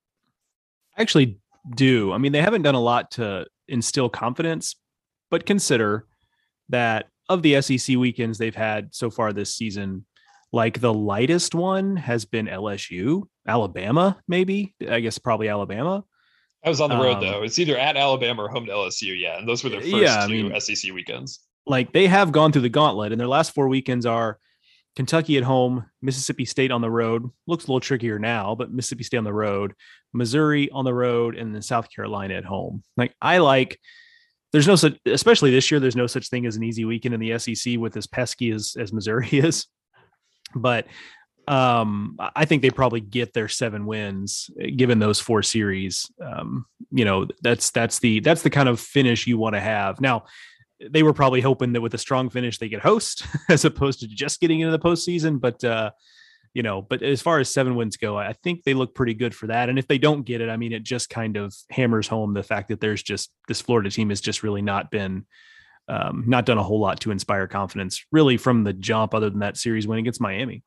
I actually do. I mean, they haven't done a lot to instill confidence, but consider that of the S E C weekends they've had so far this season, like the lightest one has been L S U, Alabama, maybe. I guess probably Alabama. I was on the road, um, though. It's either at Alabama or home to L S U. Yeah. And those were their first yeah, I two mean, S E C weekends. Like they have gone through the gauntlet, and their last four weekends are Kentucky at home, Mississippi State on the road. Looks a little trickier now, but Mississippi State on the road, Missouri on the road, and then South Carolina at home. Like I like, there's no such, especially this year, there's no such thing as an easy weekend in the S E C with as pesky as, as Missouri is. But um, I think they probably get their seven wins given those four series. Um, you know, that's, that's the, that's the kind of finish you want to have. Now, they were probably hoping that with a strong finish, they could host as opposed to just getting into the postseason. But, uh, you know, but as far as seven wins go, I think they look pretty good for that. And if they don't get it, I mean, it just kind of hammers home the fact that there's just this Florida team has just really not been, um, not done a whole lot to inspire confidence really from the jump, other than that series win against Miami.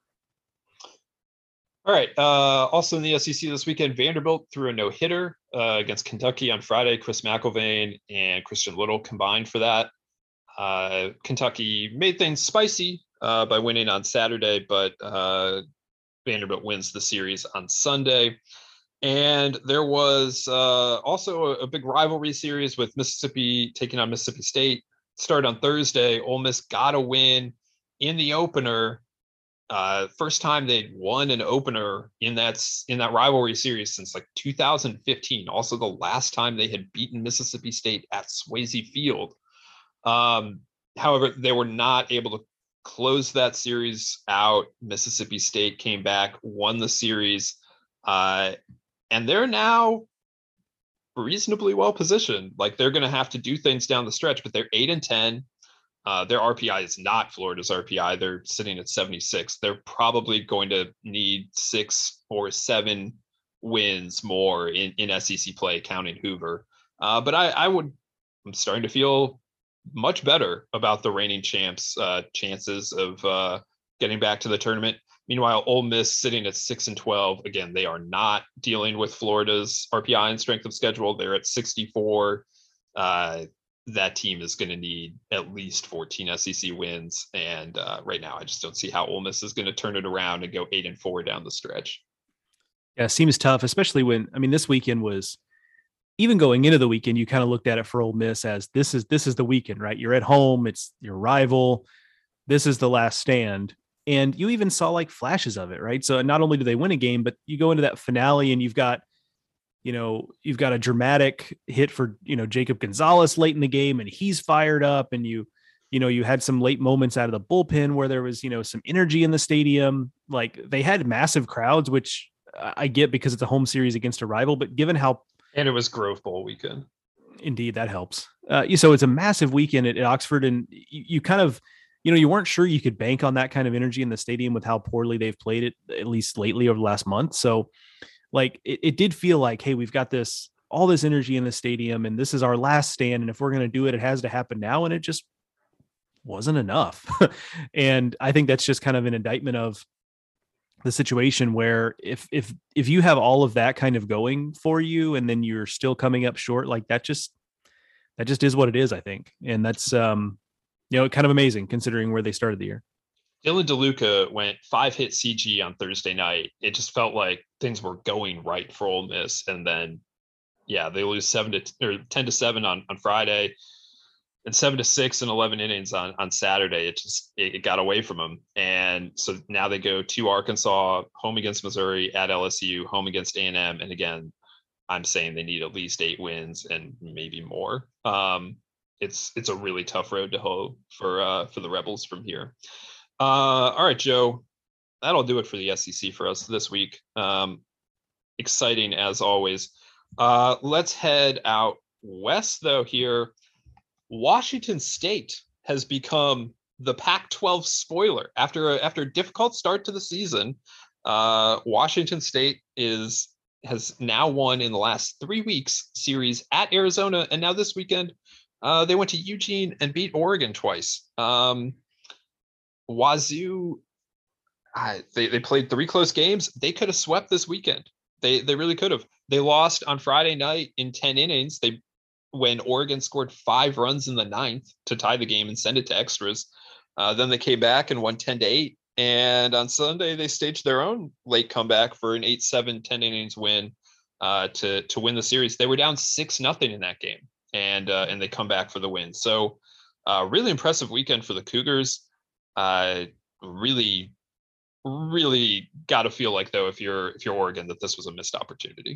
All right. Uh, also in the S E C this weekend, Vanderbilt threw a no-hitter uh, against Kentucky on Friday. Chris McIlvain and Christian Little combined for that. Uh, Kentucky made things spicy uh, by winning on Saturday, but uh, Vanderbilt wins the series on Sunday. And there was uh, also a, a big rivalry series with Mississippi taking on Mississippi State. Started on Thursday. Ole Miss got a win in the opener. Uh, first time they'd won an opener in that in that rivalry series since like two thousand fifteen. Also, the last time they had beaten Mississippi State at Swayze Field. Um, however, they were not able to close that series out. Mississippi State came back, won the series, uh, and they're now reasonably well positioned. Like they're going to have to do things down the stretch, but they're eight and ten. Uh, their R P I is not Florida's R P I. They're sitting at seventy-six. They're probably going to need six or seven wins more in, in S E C play, counting Hoover. Uh, but I, I would, I'm starting to feel much better about the reigning champs' uh, chances of uh, getting back to the tournament. Meanwhile, Ole Miss sitting at six and twelve. Again, they are not dealing with Florida's R P I and strength of schedule. They're at sixty-four. Uh, that team is going to need at least fourteen S E C wins. And uh, right now, I just don't see how Ole Miss is going to turn it around and go eight and four down the stretch. Yeah, it seems tough, especially when, I mean, this weekend was, even going into the weekend, you kind of looked at it for Ole Miss as this is, this is the weekend, right? You're at home. It's your rival. This is the last stand. And you even saw like flashes of it, right? So not only do they win a game, but you go into that finale and you've got, you know, you've got a dramatic hit for, you know, Jacob Gonzalez late in the game and he's fired up, and you, you know, you had some late moments out of the bullpen where there was, you know, some energy in the stadium. Like they had massive crowds, which I get because it's a home series against a rival, but given how, and it was Grove Bowl weekend. Indeed, that helps. Uh, so it's a massive weekend at, at Oxford, and you, you kind of, you know, you weren't sure you could bank on that kind of energy in the stadium with how poorly they've played it, at least lately over the last month. So like, it, it did feel like, hey, we've got this, all this energy in the stadium, and this is our last stand. And if we're going to do it, it has to happen now. And it just wasn't enough. And I think that's just kind of an indictment of the situation where if, if, if you have all of that kind of going for you, and then you're still coming up short, like that just, that just is what it is, I think. And that's, um, you know, kind of amazing considering where they started the year. Dylan DeLuca went five hit C G on Thursday night. It just felt like things were going right for Ole Miss. And then, yeah, they lose seven to t- or ten to seven on, on Friday, and seven to six in eleven innings on, on Saturday. It just, it, it got away from them. And so now they go to Arkansas, home against Missouri, at L S U, home against A and M. And again, I'm saying they need at least eight wins and maybe more. Um, it's it's a really tough road to hoe for uh, for the Rebels from here. Uh, all right, Joe, that'll do it for the S E C for us this week. Um, exciting as always. Uh, let's head out west though. Here, Washington State has become the Pac twelve spoiler after a, after a difficult start to the season. Uh, Washington State is has now won in the last three weeks series at Arizona, and now this weekend uh, they went to Eugene and beat Oregon twice. Um, Wazoo, I, they they played three close games. They could have swept this weekend. They they really could have. They lost on Friday night in ten innings. They when Oregon scored five runs in the ninth to tie the game and send it to extras. Uh, then they came back and won ten to eight. And on Sunday, they staged their own late comeback for an eight seven, ten innings win uh, to, to win the series. They were down six nothing in that game, and uh, and they come back for the win. So uh, really impressive weekend for the Cougars. Uh, really, really got to feel like, though, if you're if you're Oregon, that this was a missed opportunity.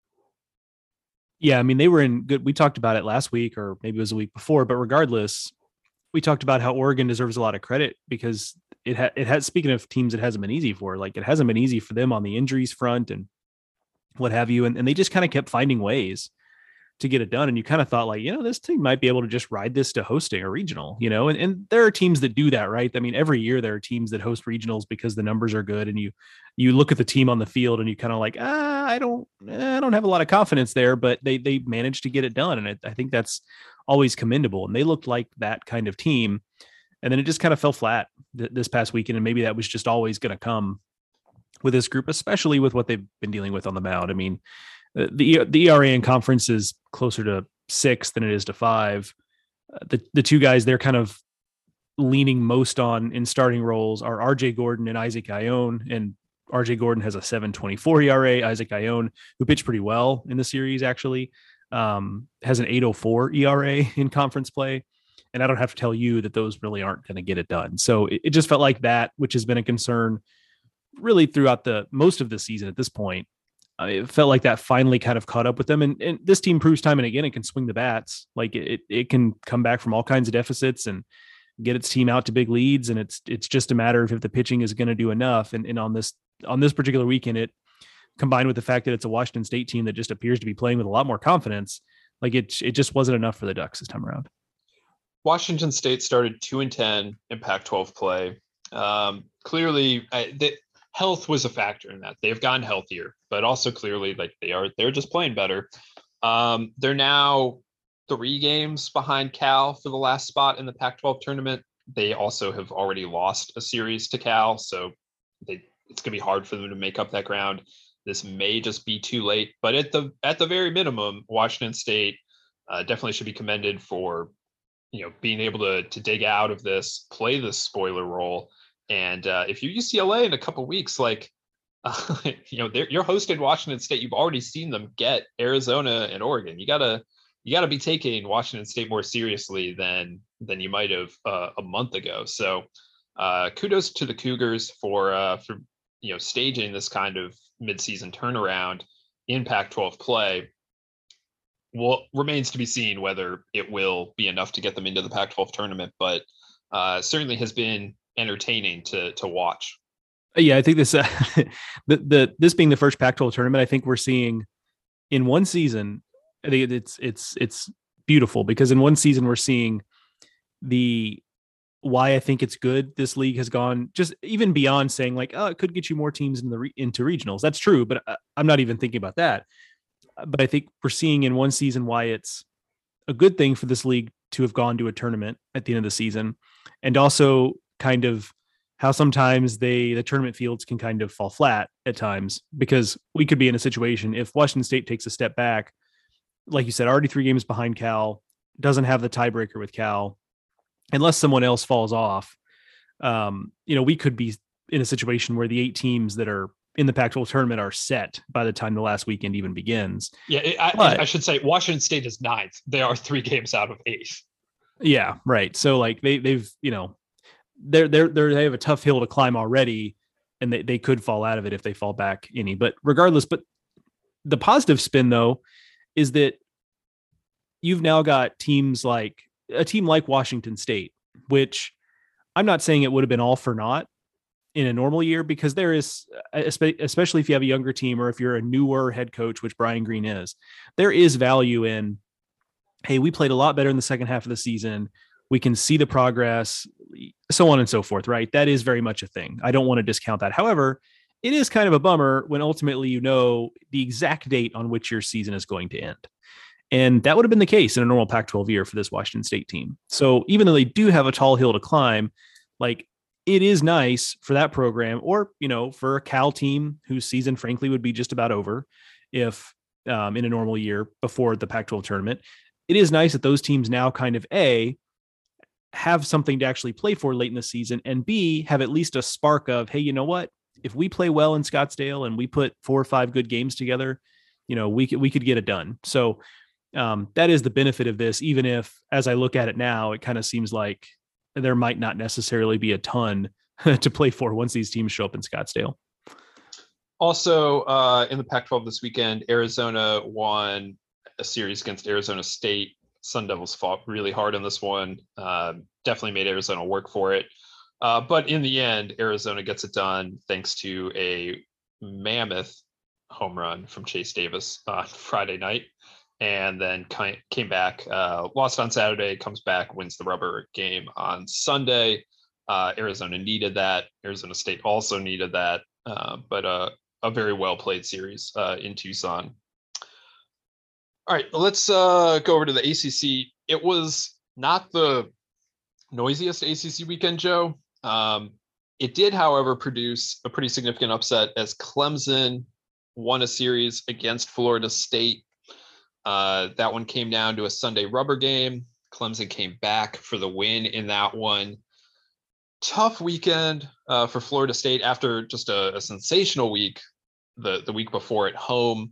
Yeah, I mean, they were in good. We talked about it last week, or maybe it was a week before, but regardless, we talked about how Oregon deserves a lot of credit because it had, it has, speaking of teams it hasn't been easy for, like it hasn't been easy for them on the injuries front and what have you. And, and they just kind of kept finding ways to get it done. And you kind of thought like, you know, this team might be able to just ride this to hosting a regional, you know, and, and there are teams that do that, right? I mean, every year there are teams that host regionals because the numbers are good. And you, you look at the team on the field and you kind of like, ah, I don't, I don't have a lot of confidence there, but they, they managed to get it done. And it, I think that's always commendable. And they looked like that kind of team. And then it just kind of fell flat th- this past weekend. And maybe that was just always going to come with this group, especially with what they've been dealing with on the mound. I mean, the the E R A in conference is closer to six than it is to five. Uh, the the two guys they're kind of leaning most on in starting roles are R J Gordon and Isaac Ione. And R J Gordon has a seven twenty-four E R A. Isaac Ione, who pitched pretty well in the series, actually, um, has an eight oh four E R A in conference play. And I don't have to tell you that those really aren't going to get it done. So it, it just felt like that, which has been a concern really throughout the most of the season at this point. Uh, it felt like that finally kind of caught up with them. And, and this team proves time and again, it can swing the bats. Like it, it can come back from all kinds of deficits and get its team out to big leads. And it's, it's just a matter of if the pitching is going to do enough. And, and on this, on this particular weekend, it combined with the fact that it's a Washington State team that just appears to be playing with a lot more confidence. Like it, it just wasn't enough for the Ducks this time around. Washington State started two and ten in Pac twelve play. Um, clearly, I, the health was a factor in that. They've gotten healthier, but also clearly, like they are, they're just playing better. Um, they're now three games behind Cal for the last spot in the Pac twelve tournament. They also have already lost a series to Cal, so they, it's going to be hard for them to make up that ground. This may just be too late, but at the at the very minimum, Washington State uh, definitely should be commended for, you know, being able to to dig out of this, play this spoiler role. And uh, if you're U C L A in a couple of weeks, like, uh, you know, you're hosting Washington State. You've already seen them get Arizona and Oregon. You gotta you gotta be taking Washington State more seriously than than you might have uh, a month ago. So uh, kudos to the Cougars for uh, for you know staging this kind of midseason turnaround in Pac twelve play. Well, remains to be seen whether it will be enough to get them into the Pac twelve tournament, but uh, certainly has been entertaining to to watch. Yeah, I think this uh, the the this being the first Pac twelve tournament, I think we're seeing in one season. I think it's it's it's beautiful because in one season we're seeing the why I think it's good. This league has gone just even beyond saying like, oh, it could get you more teams in the re- into regionals. That's true, but I, I'm not even thinking about that. But I think we're seeing in one season why it's a good thing for this league to have gone to a tournament at the end of the season, and also kind of how sometimes they the tournament fields can kind of fall flat at times because we could be in a situation if Washington State takes a step back, like you said, already three games behind Cal, doesn't have the tiebreaker with Cal, unless someone else falls off. Um, you know, we could be in a situation where the eight teams that are in the Pac twelve tournament are set by the time the last weekend even begins. Yeah, I, but, I should say Washington State is ninth. They are three games out of eight. Yeah, right. So like they they've you know they're they're they're they have a tough hill to climb already, and they they could fall out of it if they fall back any. But regardless, but the positive spin though is that you've now got teams like a team like Washington State, which I'm not saying it would have been all for naught in a normal year, because there is, especially if you have a younger team or if you're a newer head coach, which Brian Green is, there is value in, hey, we played a lot better in the second half of the season. We can see the progress, so on and so forth, right? That is very much a thing. I don't want to discount that. However, it is kind of a bummer when ultimately you know the exact date on which your season is going to end. And that would have been the case in a normal Pac twelve year for this Washington State team. So even though they do have a tall hill to climb, like, it is nice for that program, or, you know, for a Cal team whose season, frankly, would be just about over if um, in a normal year before the Pac twelve tournament. It is nice that those teams now kind of A, have something to actually play for late in the season, and B, have at least a spark of, hey, you know what? If we play well in Scottsdale and we put four or five good games together, you know, we could, we could get it done. So um, that is the benefit of this, even if, as I look at it now, it kind of seems like there might not necessarily be a ton to play for once these teams show up in Scottsdale. Also, uh, in the Pac twelve this weekend, Arizona won a series against Arizona State. Sun Devils fought really hard on this one. Uh, definitely made Arizona work for it. Uh, but in the end, Arizona gets it done thanks to a mammoth home run from Chase Davis on Friday night. And then came back, uh, lost on Saturday, comes back, wins the rubber game on Sunday. Uh, Arizona needed that. Arizona State also needed that. Uh, but uh, a very well-played series uh, in Tucson. All right, let's uh, go over to the A C C. It was not the noisiest A C C weekend, Joe. Um, it did, however, produce a pretty significant upset as Clemson won a series against Florida State. Uh, that one came down to a Sunday rubber game. Clemson came back for the win in that one. Tough weekend uh, for Florida State after just a, a sensational week the, the week before at home.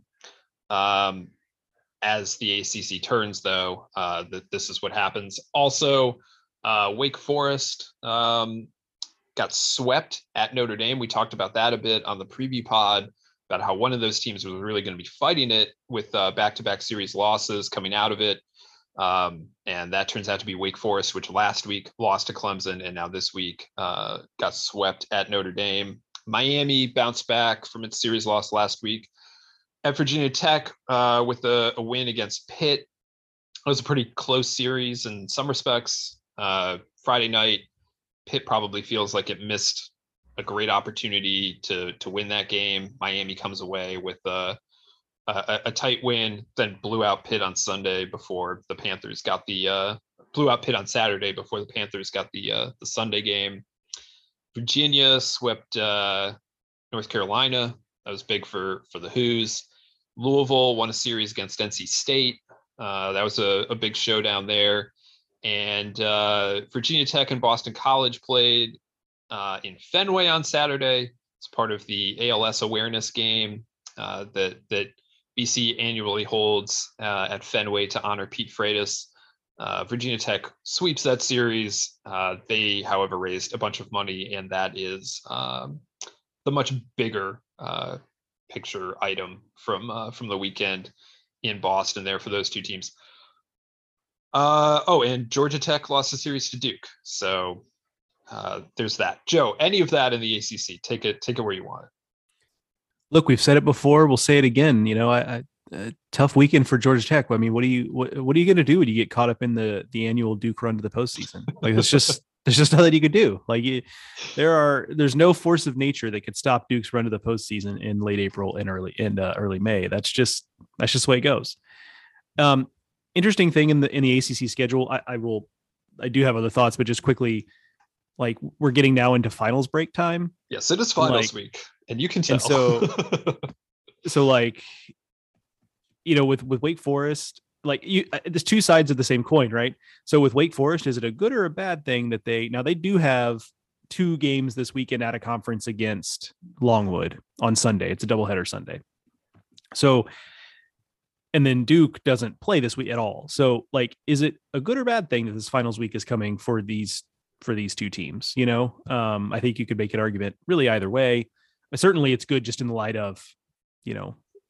Um, as the A C C turns, though, uh, that this is what happens. Also, uh, Wake Forest um, got swept at Notre Dame. We talked about that a bit on the preview pod, about how one of those teams was really going to be fighting it with uh, back-to-back series losses coming out of it. Um, and that turns out to be Wake Forest, which last week lost to Clemson, and now this week uh, got swept at Notre Dame. Miami bounced back from its series loss last week at Virginia Tech uh, with a, a win against Pitt. It was a pretty close series in some respects. Uh, Friday night, Pitt probably feels like it missed a great opportunity to to win that game. Miami comes away with a, a, a tight win, then blew out Pitt on Sunday before the Panthers got the uh, blew out Pitt on Saturday before the Panthers got the uh, the Sunday game. Virginia swept uh, North Carolina. That was big for for the Hoos. Louisville won a series against N C State. Uh, that was a, a big showdown there. And uh, Virginia Tech and Boston College played uh, in Fenway on Saturday. It's part of the A L S awareness game uh, that that B C annually holds uh, at Fenway to honor Pete Freitas. Uh, Virginia Tech sweeps that series. Uh, they, however, raised a bunch of money, and that is um, the much bigger uh, picture item from uh, from the weekend in Boston there for those two teams. Uh, oh, and Georgia Tech lost the series to Duke. So uh, there's that. Joe, any of that in the A C C? Take it, take it where you want it. Look, we've said it before. We'll say it again. You know, I, I, a tough weekend for Georgia Tech. I mean, what do you what, what are you going to do when you get caught up in the the annual Duke run to the postseason? Like, it's just there's just nothing you could do. Like, you, there are there's no force of nature that could stop Duke's run to the postseason in late April and early in uh, early May. That's just that's just the way it goes. Um. Interesting thing in the in the A C C schedule, I, I will, I do have other thoughts, but just quickly, like, we're getting now into finals break time. Yes, it is finals like, week, and you can tell. And so, so like, you know, with with Wake Forest, like, you, there's two sides of the same coin, right? So with Wake Forest, is it a good or a bad thing that they now they do have two games this weekend at a conference against Longwood on Sunday? It's a doubleheader Sunday, so. And then Duke doesn't play this week at all. So, like, is it a good or bad thing that this finals week is coming for these for these two teams? You know, um, I think you could make an argument really either way. But certainly, it's good just in the light of, you know,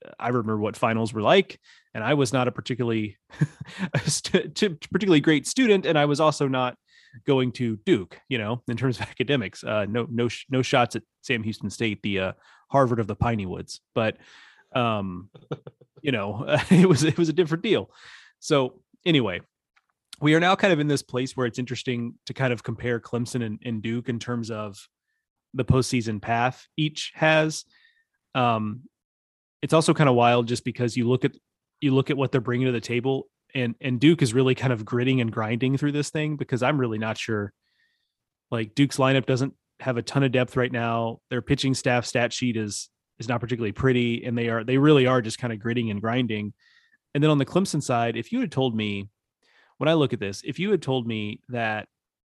I remember what finals were like, and I was not a particularly, particularly great student. And I was also not going to Duke, you know, in terms of academics. Uh, no, no, no shots at Sam Houston State, the uh, Harvard of the Piney Woods. But, um, you know, it was it was a different deal. So anyway, we are now kind of in this place where it's interesting to kind of compare Clemson and, and Duke in terms of the postseason path each has. Um, it's also kind of wild just because you look at you look at what they're bringing to the table. And and Duke is really kind of gritting and grinding through this thing, because I'm really not sure. Like, Duke's lineup doesn't have a ton of depth right now. Their pitching staff stat sheet is is not particularly pretty, and they are they really are just kind of gritting and grinding. And then on the Clemson side, if you had told me, when I look at this, if you had told me that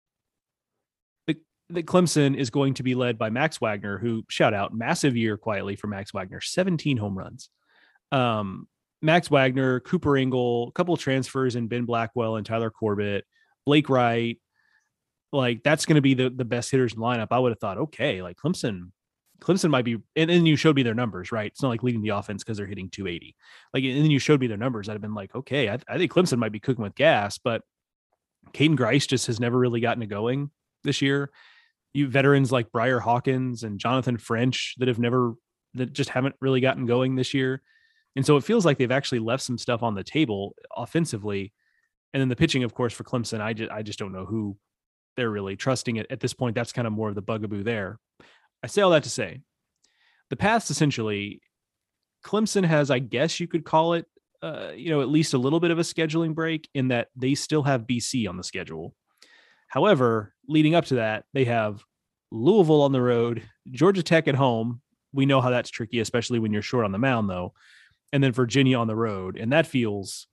the, that Clemson is going to be led by Max Wagner, who, shout out, massive year quietly for Max Wagner, seventeen home runs. Um, Max Wagner, Cooper Engel, a couple of transfers in Ben Blackwell and Tyler Corbett, Blake Wright, like that's going to be the, the best hitters in the lineup. I would have thought, okay, like Clemson, Clemson might be, and then you showed me their numbers, right? It's not like leading the offense because they're hitting two eighty. Like, and then you showed me their numbers. I'd have been like, okay, I, I think Clemson might be cooking with gas, but Caden Grice just has never really gotten it going this year. You veterans like Briar Hawkins and Jonathan French that have never, that just haven't really gotten going this year. And so it feels like they've actually left some stuff on the table offensively. And then the pitching, of course, for Clemson, I just, I just don't know who they're really trusting it at this point. That's kind of more of the bugaboo there. I say all that to say the past, essentially, Clemson has, I guess you could call it, uh, you know, at least a little bit of a scheduling break in that they still have B C on the schedule. However, leading up to that, they have Louisville on the road, Georgia Tech at home. We know how that's tricky, especially when you're short on the mound, though. And then Virginia on the road. And that feels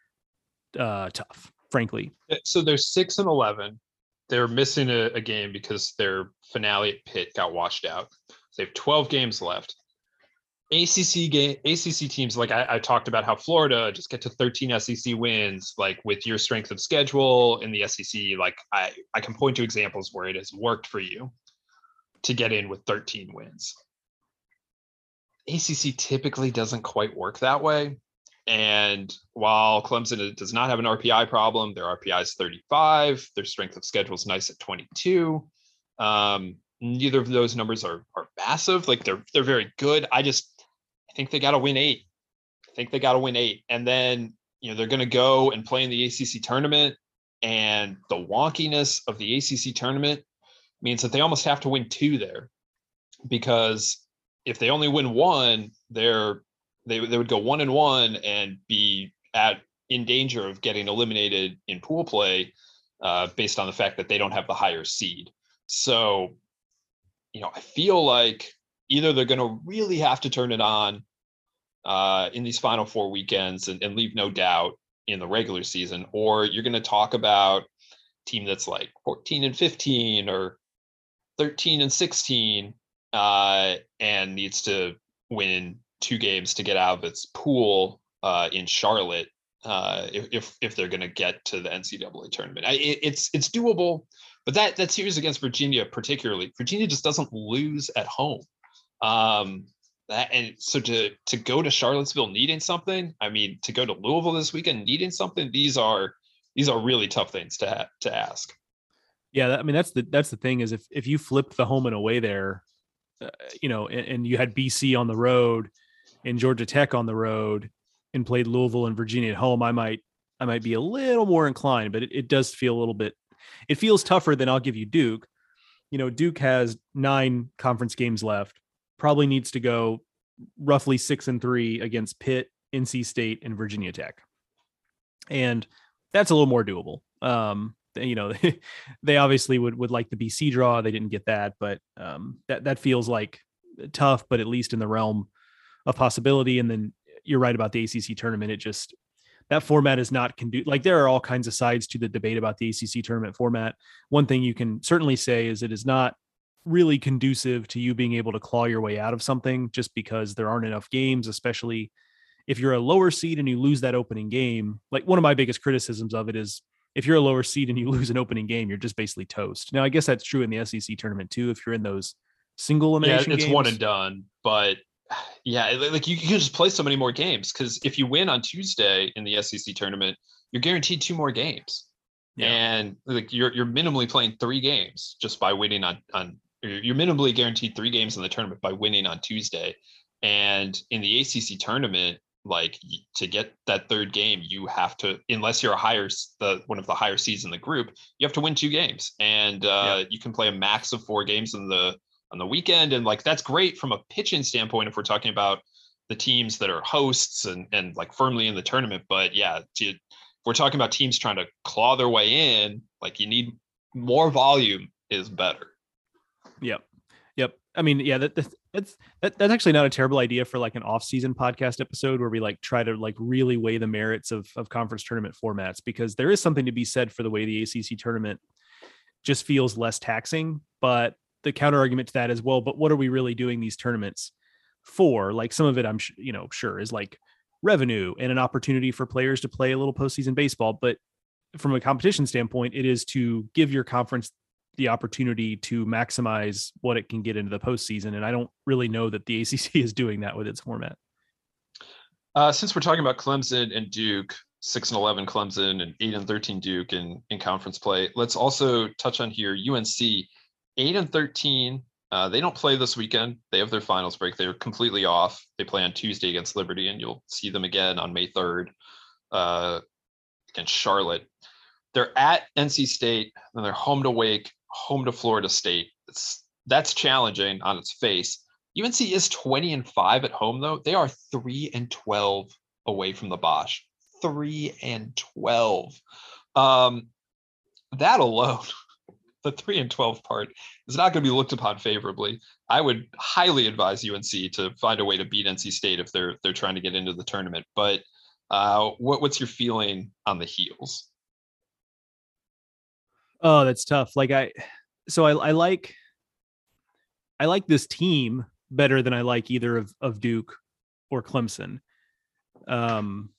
uh, tough, frankly. So they're six and eleven. They're missing a, a game because their finale at Pitt got washed out. So they have twelve games left. A C C game, A C C teams, like I, I talked about how Florida just get to thirteen S E C wins, like with your strength of schedule in the S E C. Like I, I can point to examples where it has worked for you to get in with thirteen wins. A C C typically doesn't quite work that way. And while Clemson does not have an R P I problem, their R P I is thirty-five. Their strength of schedule is nice at twenty-two. Um, neither of those numbers are are massive. Like they're they're very good. I just I think they got to win eight. I think they got to win eight, and then you know they're going to go and play in the A C C tournament. And the wonkiness of the A C C tournament means that they almost have to win two there, because if they only win one, they're they they would go one and one and be at in danger of getting eliminated in pool play uh, based on the fact that they don't have the higher seed. So, you know, I feel like either they're going to really have to turn it on uh, in these final four weekends and, and leave no doubt in the regular season, or you're going to talk about a team that's like fourteen and fifteen or thirteen and sixteen uh, and needs to win two games to get out of its pool uh, in Charlotte uh, if, if if they're going to get to the N C double A tournament. I, it, it's it's doable, but that that series against Virginia particularly, Virginia just doesn't lose at home. Um, that, and so to to go to Charlottesville needing something, I mean, to go to Louisville this weekend needing something, these are these are really tough things to ha- to ask. Yeah, I mean that's the that's the thing is if if you flip the home and away there, uh, you know, and, and you had B C on the road and Georgia Tech on the road and played Louisville and Virginia at home, I might I might be a little more inclined, but it, it does feel a little bit. It feels tougher than I'll give you Duke. You know, Duke has nine conference games left. Probably needs to go roughly six and three against Pitt, N C State, and Virginia Tech, and that's a little more doable. Um, you know, they obviously would would like the B C draw. They didn't get that, but um, that that feels like tough, but at least in the realm of possibility. And then you're right about the A C C tournament. It just that format is not conducive. Like there are all kinds of sides to the debate about the A C C tournament format. One thing you can certainly say is it is not really conducive to you being able to claw your way out of something just because there aren't enough games, especially if you're a lower seed and you lose that opening game. Like one of my biggest criticisms of it is if you're a lower seed and you lose an opening game, you're just basically toast. Now, I guess that's true in the S E C tournament too. If you're in those single elimination yeah, it's games. one and done, but Yeah, like you can just play so many more games because if you win on Tuesday in the S E C tournament, you're guaranteed two more games. Yeah. And like you're you're minimally playing three games just by winning on on you're minimally guaranteed three games in the tournament by winning on Tuesday. And in the A C C tournament, like to get that third game, you have to, unless you're a higher the one of the higher seeds in the group, you have to win two games. And uh, yeah. you can play a max of four games in the on the weekend. And like, that's great from a pitching standpoint, if we're talking about the teams that are hosts and, and like firmly in the tournament. But yeah, to, if we're talking about teams trying to claw their way in, like you need more volume is better. Yep. Yep. I mean, yeah, that, that's, that's, that, that's actually not a terrible idea for like an off-season podcast episode where we like try to like really weigh the merits of, of conference tournament formats, because there is something to be said for the way the A C C tournament just feels less taxing. But the counter argument to that is, well, but what are we really doing these tournaments for? Like some of it, I'm sh- you know, sure is like revenue and an opportunity for players to play a little postseason baseball. But from a competition standpoint, it is to give your conference the opportunity to maximize what it can get into the postseason. And I don't really know that the A C C is doing that with its format. Uh, since we're talking about Clemson and Duke, six and eleven Clemson and eight and thirteen Duke in, in conference play, let's also touch on here U N C. eight and thirteen. Uh, they don't play this weekend. They have their finals break. They're completely off. They play on Tuesday against Liberty, and you'll see them again on May third uh, against Charlotte. They're at N C State, and they're home to Wake, home to Florida State. It's, that's challenging on its face. U N C is twenty and five at home, though. They are three and twelve away from the Bosch. three and twelve. Um, that alone, the three and twelve part is not going to be looked upon favorably. I would highly advise U N C to find a way to beat N C State if they're they're trying to get into the tournament. But uh, what what's your feeling on the heels? Oh, that's tough. Like I, so I, I like, I like this team better than I like either of, of Duke or Clemson. Um,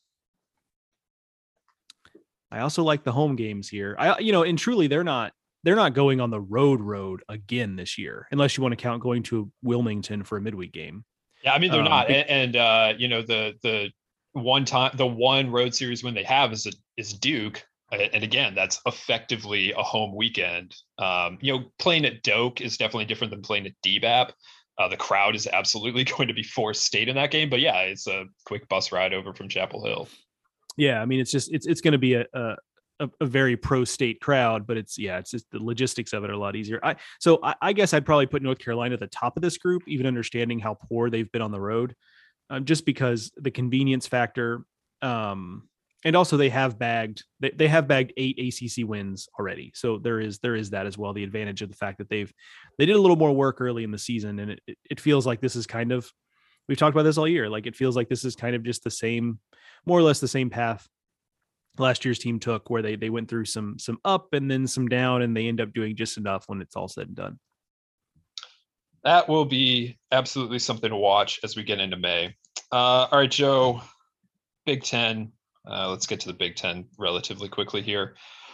I also like the home games here. I, you know, and truly they're not, they're not going on the road road again this year, unless you want to count going to Wilmington for a midweek game. Yeah. I mean, they're um, not. But, and, and uh, you know, the, the one time, the one road series win they have is, a, is Duke. And again, that's effectively a home weekend. Um, you know, playing at Doak is definitely different than playing at D B A P. Uh, the crowd is absolutely going to be Forest State in that game. But yeah, it's a quick bus ride over from Chapel Hill. Yeah, I mean, it's just it's it's going to be a, a a very pro state crowd, but it's yeah, it's just the logistics of it are a lot easier. I so I, I guess I'd probably put North Carolina at the top of this group, even understanding how poor they've been on the road, um, just because the convenience factor. Um, And also they have bagged, they, they have bagged eight A C C wins already. So there is, there is that as well. The advantage of the fact that they've, they did a little more work early in the season. And it, it feels like this is kind of, we've talked about this all year. Like it feels like this is kind of just the same, more or less the same path last year's team took, where they, they went through some, some up and then some down, and they end up doing just enough when it's all said and done. That will be absolutely something to watch as we get into May. Uh, all right, Joe, Big Ten. Uh, let's get to the Big Ten relatively quickly here.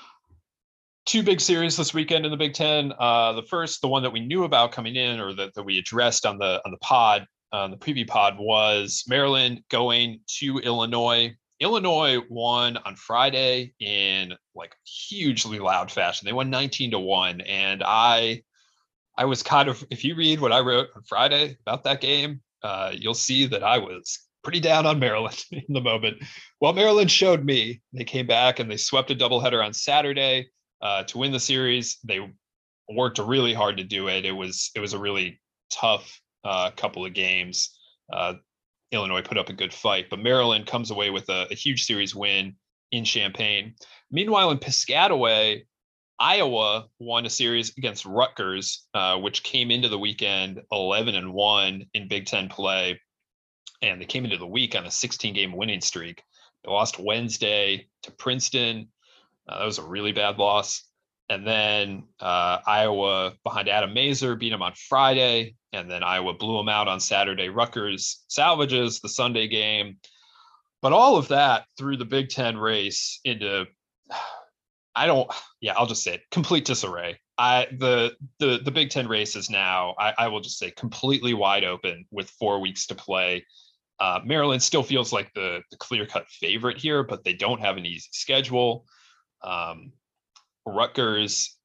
Two big series this weekend in the Big Ten. Uh, the first, the one that we knew about coming in, or that, that we addressed on the on the pod, on the preview pod, was Maryland going to Illinois. Illinois won on Friday in like hugely loud fashion. They won nineteen to one, and I, I was kind of, if you read what I wrote on Friday about that game, uh, you'll see that I was pretty down on Maryland in the moment. Well, Maryland showed me. They came back and they swept a doubleheader on Saturday uh, to win the series. They worked really hard to do it. It was it was a really tough uh, couple of games. Uh, Illinois put up a good fight, but Maryland comes away with a, a huge series win in Champaign. Meanwhile, in Piscataway, Iowa won a series against Rutgers, uh, which came into the weekend eleven and one in Big Ten play. And they came into the week on a sixteen game winning streak. They lost Wednesday to Princeton. Uh, that was a really bad loss. And then uh, Iowa, behind Adam Mazer, beat them on Friday. And then Iowa blew them out on Saturday. Rutgers salvages the Sunday game. But all of that threw the Big Ten race into, I don't, yeah, I'll just say it, complete disarray. I the the the Big Ten race is now, I, I will just say, completely wide open with four weeks to play. Uh, Maryland still feels like the, the clear-cut favorite here, but they don't have an easy schedule. Um, Rutgers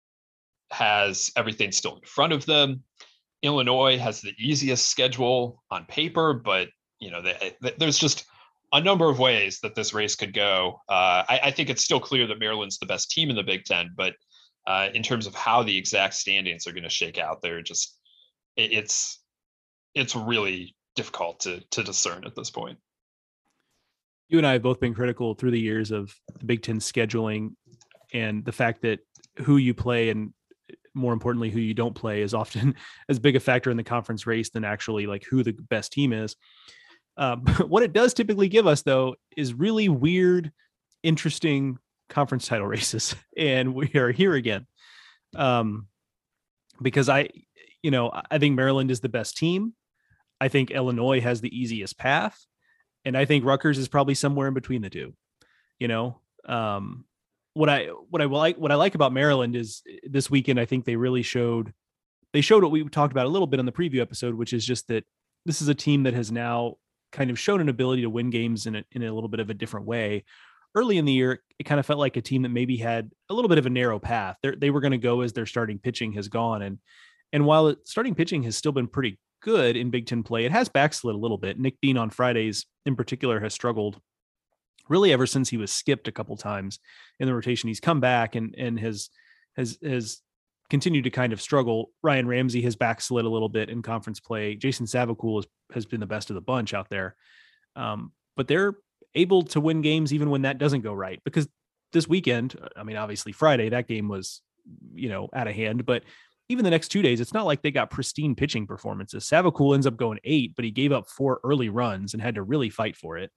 has everything still in front of them. Illinois has the easiest schedule on paper, but you know, they, they, there's just a number of ways that this race could go. Uh, I, I think it's still clear that Maryland's the best team in the Big Ten, but uh, in terms of how the exact standings are going to shake out, they're just it, it's it's really difficult to to discern at this point. You and I have both been critical through the years of the Big Ten scheduling and the fact that who you play and more importantly who you don't play is often as big a factor in the conference race than actually like who the best team is. Um, what it does typically give us though is really weird, interesting conference title races, and we are here again. Um, because I, you know, I think Maryland is the best team. I think Illinois has the easiest path, and I think Rutgers is probably somewhere in between the two. You know, um, what I what I like what I like about Maryland is this weekend. I think they really showed they showed what we talked about a little bit on the preview episode, which is just that this is a team that has now kind of shown an ability to win games in a, in a little bit of a different way. Early in the year, it kind of felt like a team that maybe had a little bit of a narrow path. They're, they were going to go as their starting pitching has gone, and and while it, starting pitching has still been pretty good in Big Ten play, it has backslid a little bit. Nick Dean on Fridays in particular has struggled really ever since he was skipped a couple times in the rotation. He's come back and and has has has continued to kind of struggle. Ryan Ramsey has backslid a little bit in conference play. Jason Savakul has, has been the best of the bunch out there. Um, but they're able to win games even when that doesn't go right, because this weekend, I mean, obviously Friday, that game was, you know, out of hand, but even the next two days, it's not like they got pristine pitching performances. Savakul ends up going eight, but he gave up four early runs and had to really fight for it.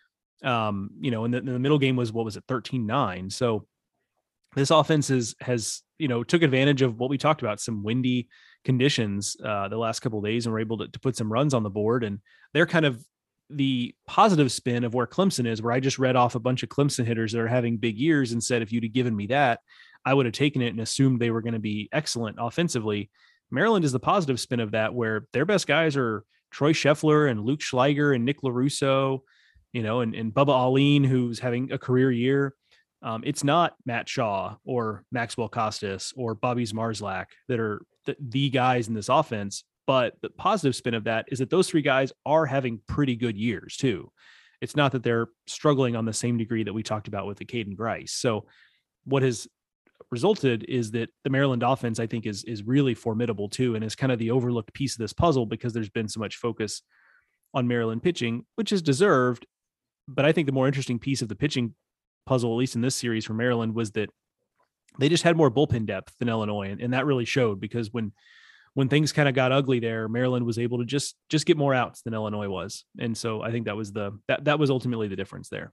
Um, you know, and the, the middle game was, what was it? thirteen nine. So this offense is, has, you know, took advantage of what we talked about, some windy conditions uh, the last couple of days, and were able to, to put some runs on the board. And they're kind of the positive spin of where Clemson is, where I just read off a bunch of Clemson hitters that are having big years and said, if you'd have given me that, I would have taken it and assumed they were going to be excellent offensively. Maryland is the positive spin of that, where their best guys are Troy Scheffler and Luke Schleiger and Nick LaRusso, you know, and, and Bubba Alleyne, who's having a career year. Um, it's not Matt Shaw or Maxwell Costas or Bobby Zmarzlak that are the, the guys in this offense. But the positive spin of that is that those three guys are having pretty good years too. It's not that they're struggling on the same degree that we talked about with the Caden Grice. So what has resulted is that the Maryland offense, I think, is, is really formidable too, and is kind of the overlooked piece of this puzzle, because there's been so much focus on Maryland pitching, which is deserved. But I think the more interesting piece of the pitching puzzle, at least in this series for Maryland, was that they just had more bullpen depth than Illinois. And, and that really showed, because when, when things kind of got ugly there, Maryland was able to just, just get more outs than Illinois was. And so I think that was the, that, that was ultimately the difference there.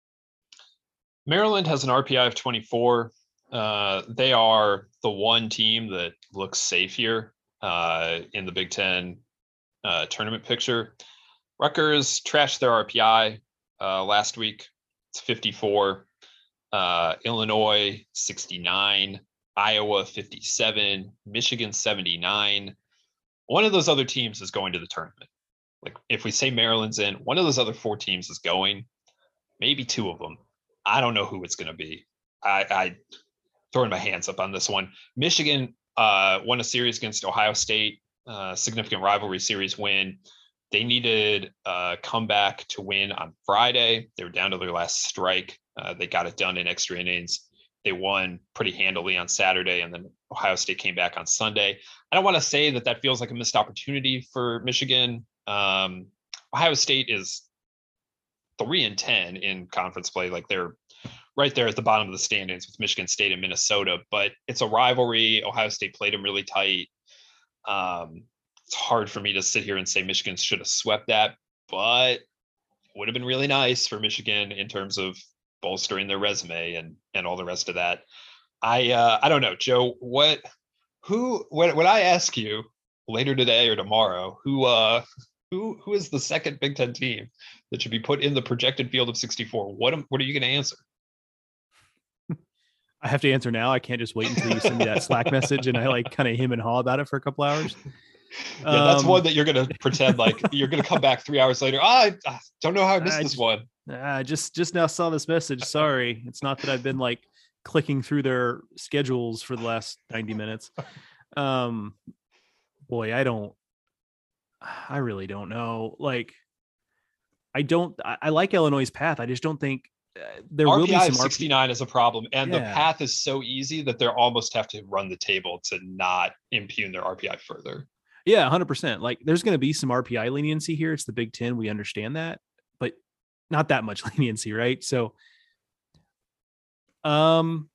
Maryland has an R P I of twenty-four. Uh, they are the one team that looks safe here uh, in the Big Ten uh, tournament picture. Rutgers trashed their R P I uh, last week. It's fifty-four. Uh, Illinois, sixty-nine. Iowa, fifty-seven. Michigan, seventy-nine. One of those other teams is going to the tournament. Like, if we say Maryland's in, one of those other four teams is going. Maybe two of them. I don't know who it's going to be. I, I throwing my hands up on this one. Michigan uh, won a series against Ohio State, uh, significant rivalry series win. They needed a comeback to win on Friday. They were down to their last strike. Uh, they got it done in extra innings. They won pretty handily on Saturday, and then Ohio State came back on Sunday. I don't want to say that that feels like a missed opportunity for Michigan. Um, Ohio State is three and ten in conference play. Like, they're right there at the bottom of the standings with Michigan State and Minnesota, but it's a rivalry. Ohio State played them really tight. Um, it's hard for me to sit here and say Michigan should have swept that, but it would have been really nice for Michigan in terms of bolstering their resume and, and all the rest of that. I, uh, I don't know, Joe, what, who, when, when I ask you later today or tomorrow, who, uh, who, who is the second Big Ten team that should be put in the projected field of sixty-four? What, what are you going to answer? I have to answer now. I can't just wait until you send me that Slack message and I like kind of him and haw about it for a couple hours. Yeah, that's Um, one that you're going to pretend like you're going to come back three hours later. Oh, I, I don't know how I missed I this just- one. I just just now saw this message. Sorry, it's not that I've been like clicking through their schedules for the last ninety minutes. Um, boy, I don't. I really don't know. Like, I don't. I, I like Illinois' path. I just don't think uh, there will be R P I some of R P I. sixty-nine is a problem, and the Yeah. path is so easy that they almost have to run the table to not impugn their R P I further. Yeah, one hundred percent. Like, there's going to be some R P I leniency here. It's the Big Ten. We understand that, but not that much leniency, right? So, um,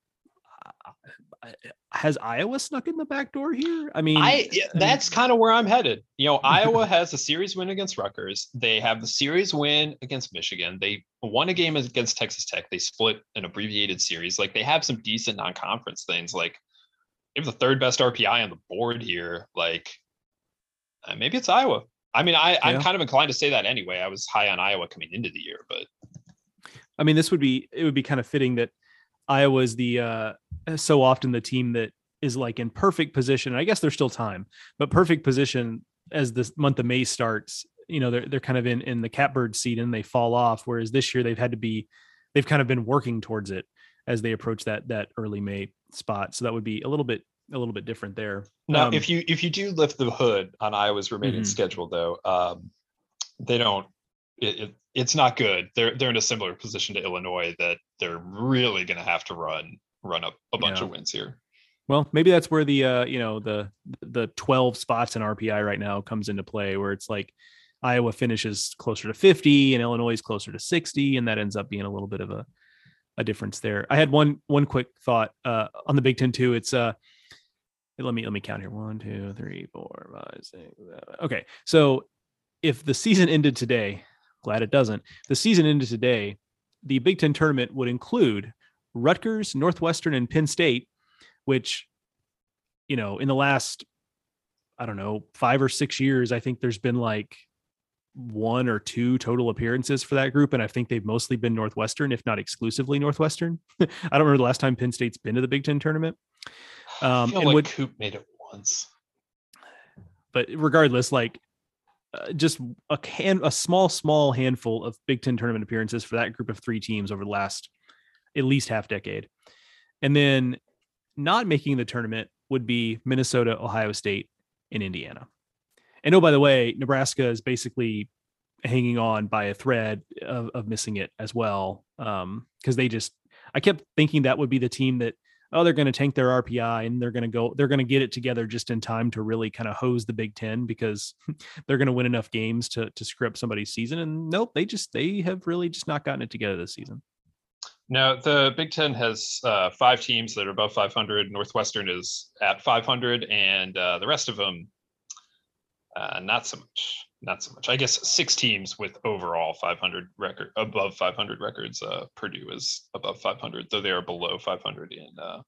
has Iowa snuck in the back door here? I mean, I that's kind of where I'm headed. You know, Iowa has a series win against Rutgers. They have the series win against Michigan. They won a game against Texas Tech. They split an abbreviated series. Like, they have some decent non-conference things. Like, they have the third best R P I on the board here. Like, uh, maybe it's Iowa. I mean, I, I'm Yeah. kind of inclined to say that anyway. I was high on Iowa coming into the year, but I mean, this would be it would be kind of fitting that Iowa is the uh, so often the team that is like in perfect position. I guess there's still time, but perfect position as the month of May starts. You know, they're they're kind of in in the catbird seat and they fall off. Whereas this year they've had to be, they've kind of been working towards it as they approach that that early May spot. So that would be a little bit a little bit different there. now Um, if you if you do lift the hood on Iowa's remaining Mhm. schedule, though, um, they don't. It, it, it's not good. They're they're in a similar position to Illinois that they're really going to have to run run up a bunch Yeah. of wins here. Well, maybe that's where the uh, you know the the twelve spots in R P I right now comes into play, where it's like Iowa finishes closer to fifty and Illinois is closer to sixty, and that ends up being a little bit of a, a difference there. I had one one quick thought uh, on the Big Ten too. It's uh, let me let me count here: one, two, three, four, five, six, seven. Okay, so if the season ended today, glad it doesn't. The season ended today. The Big Ten tournament would include Rutgers, Northwestern, and Penn State, which, you know, in the last, I don't know, five or six years, I think there's been like one or two total appearances for that group. And I think they've mostly been Northwestern, if not exclusively Northwestern. I don't remember the last time Penn State's been to the Big Ten tournament. I Um, feel and like would, Coop made it once. but regardless, like uh, just a can, a small, small handful of Big Ten tournament appearances for that group of three teams over the last at least half decade. And then not making the tournament would be Minnesota, Ohio State, and Indiana. And oh, by the way, Nebraska is basically hanging on by a thread of, of missing it as well. Um, because they just, I kept thinking that would be the team that, oh, they're going to tank their R P I and they're going to go, they're going to get it together just in time to really kind of hose the Big Ten because they're going to win enough games to to screw up somebody's season. And nope, they just, they have really just not gotten it together this season. No, the Big Ten has uh, five teams that are above five hundred. Northwestern is at five hundred, and uh, the rest of them, uh, not so much. Not so much. I guess six teams with overall five hundred record, above five hundred records. Uh, Purdue is above five hundred, though they are below five hundred in uh,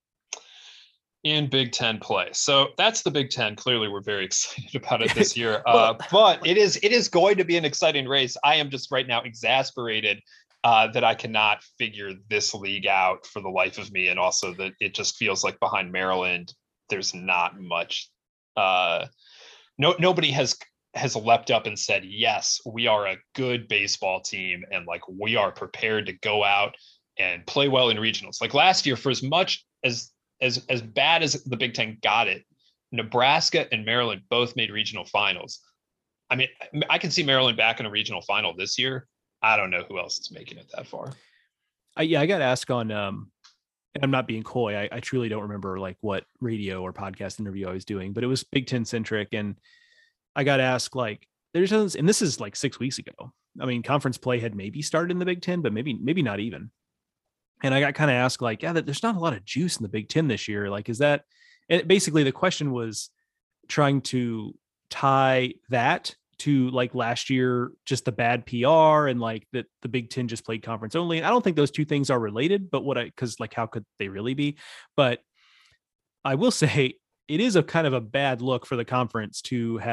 in Big Ten play. So that's the Big Ten. Clearly, we're very excited about it this year. Uh, but it is it is going to be an exciting race. I am just right now exasperated Uh, that I cannot figure this league out for the life of me. And also that it just feels like behind Maryland, there's not much. Uh, no, nobody has has leapt up and said, yes, we are a good baseball team. And like, we are prepared to go out and play well in regionals. Like last year, for as much as, as, as bad as the Big Ten got it, Nebraska and Maryland both made regional finals. I mean, I can see Maryland back in a regional final this year. I don't know who else is making it that far. I, yeah, I got asked on, um, and I'm not being coy. I, I truly don't remember like what radio or podcast interview I was doing, but it was Big Ten centric. And I got asked like, there's, and this is like six weeks ago. I mean, conference play had maybe started in the Big Ten, but maybe, maybe not even. And I got kind of asked like, yeah, that there's not a lot of juice in the Big Ten this year. Like, is that, and basically the question was trying to tie that to like last year, just the bad P R and like that the Big Ten just played conference only. And I don't think those two things are related, but what I, cause like, how could they really be? But I will say it is a kind of a bad look for the conference to have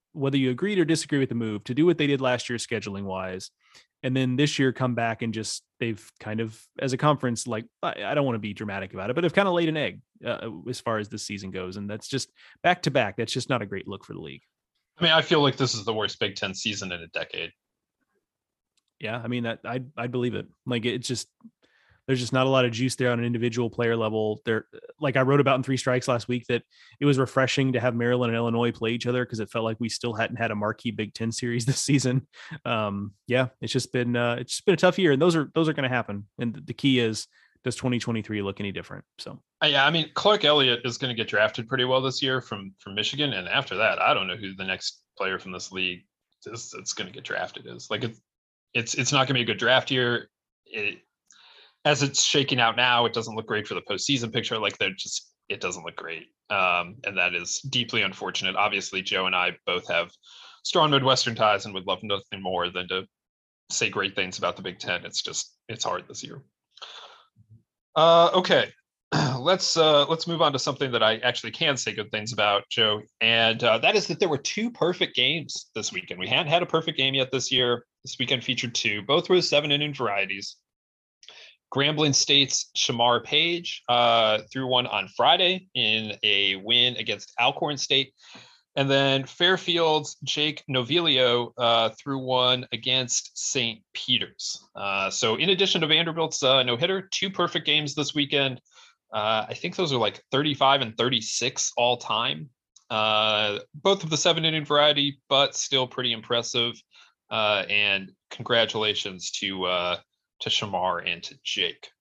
whether you agreed or disagree with the move, to do what they did last year scheduling wise, and then this year come back and just they've kind of, as a conference, like, I, I don't want to be dramatic about it, but have kind of laid an egg uh, as far as this season goes. And that's just back to back. That's just not a great look for the league. I mean, I feel like this is the worst Big Ten season in a decade. Yeah, I mean, that I I believe it. Like, it's just, there's just not a lot of juice there on an individual player level. There, like I wrote about in Three Strikes last week, that it was refreshing to have Maryland and Illinois play each other because it felt like we still hadn't had a marquee Big Ten series this season. Um, yeah, it's just been uh, it's just been a tough year, and those are those are going to happen. And the key is, does twenty twenty-three look any different? So uh, yeah, I mean, Clark Elliott is going to get drafted pretty well this year from from Michigan, and after that, I don't know who the next player from this league is that's going to get drafted is. Like it's it's it's not going to be a good draft year. It, As it's shaking out now, it doesn't look great for the postseason picture. Like they're just, it doesn't look great. Um, and that is deeply unfortunate. Obviously, Joe and I both have strong Midwestern ties and would love nothing more than to say great things about the Big Ten. It's just, it's hard this year. Uh, okay, let's uh, let's move on to something that I actually can say good things about, Joe. And uh, that is that there were two perfect games this weekend. We hadn't had a perfect game yet this year. This weekend featured two. Both were seven inning varieties. Grambling State's Shamar Page uh, threw one on Friday in a win against Alcorn State. And then Fairfield's Jake Novilio uh, threw one against Saint Peter's. Uh, so in addition to Vanderbilt's uh, no-hitter, two perfect games this weekend. Uh, I think those are like thirty-five and thirty-six all time. Uh, both of the seven inning variety, but still pretty impressive. Uh, and congratulations to uh, to Shamar and to Jake.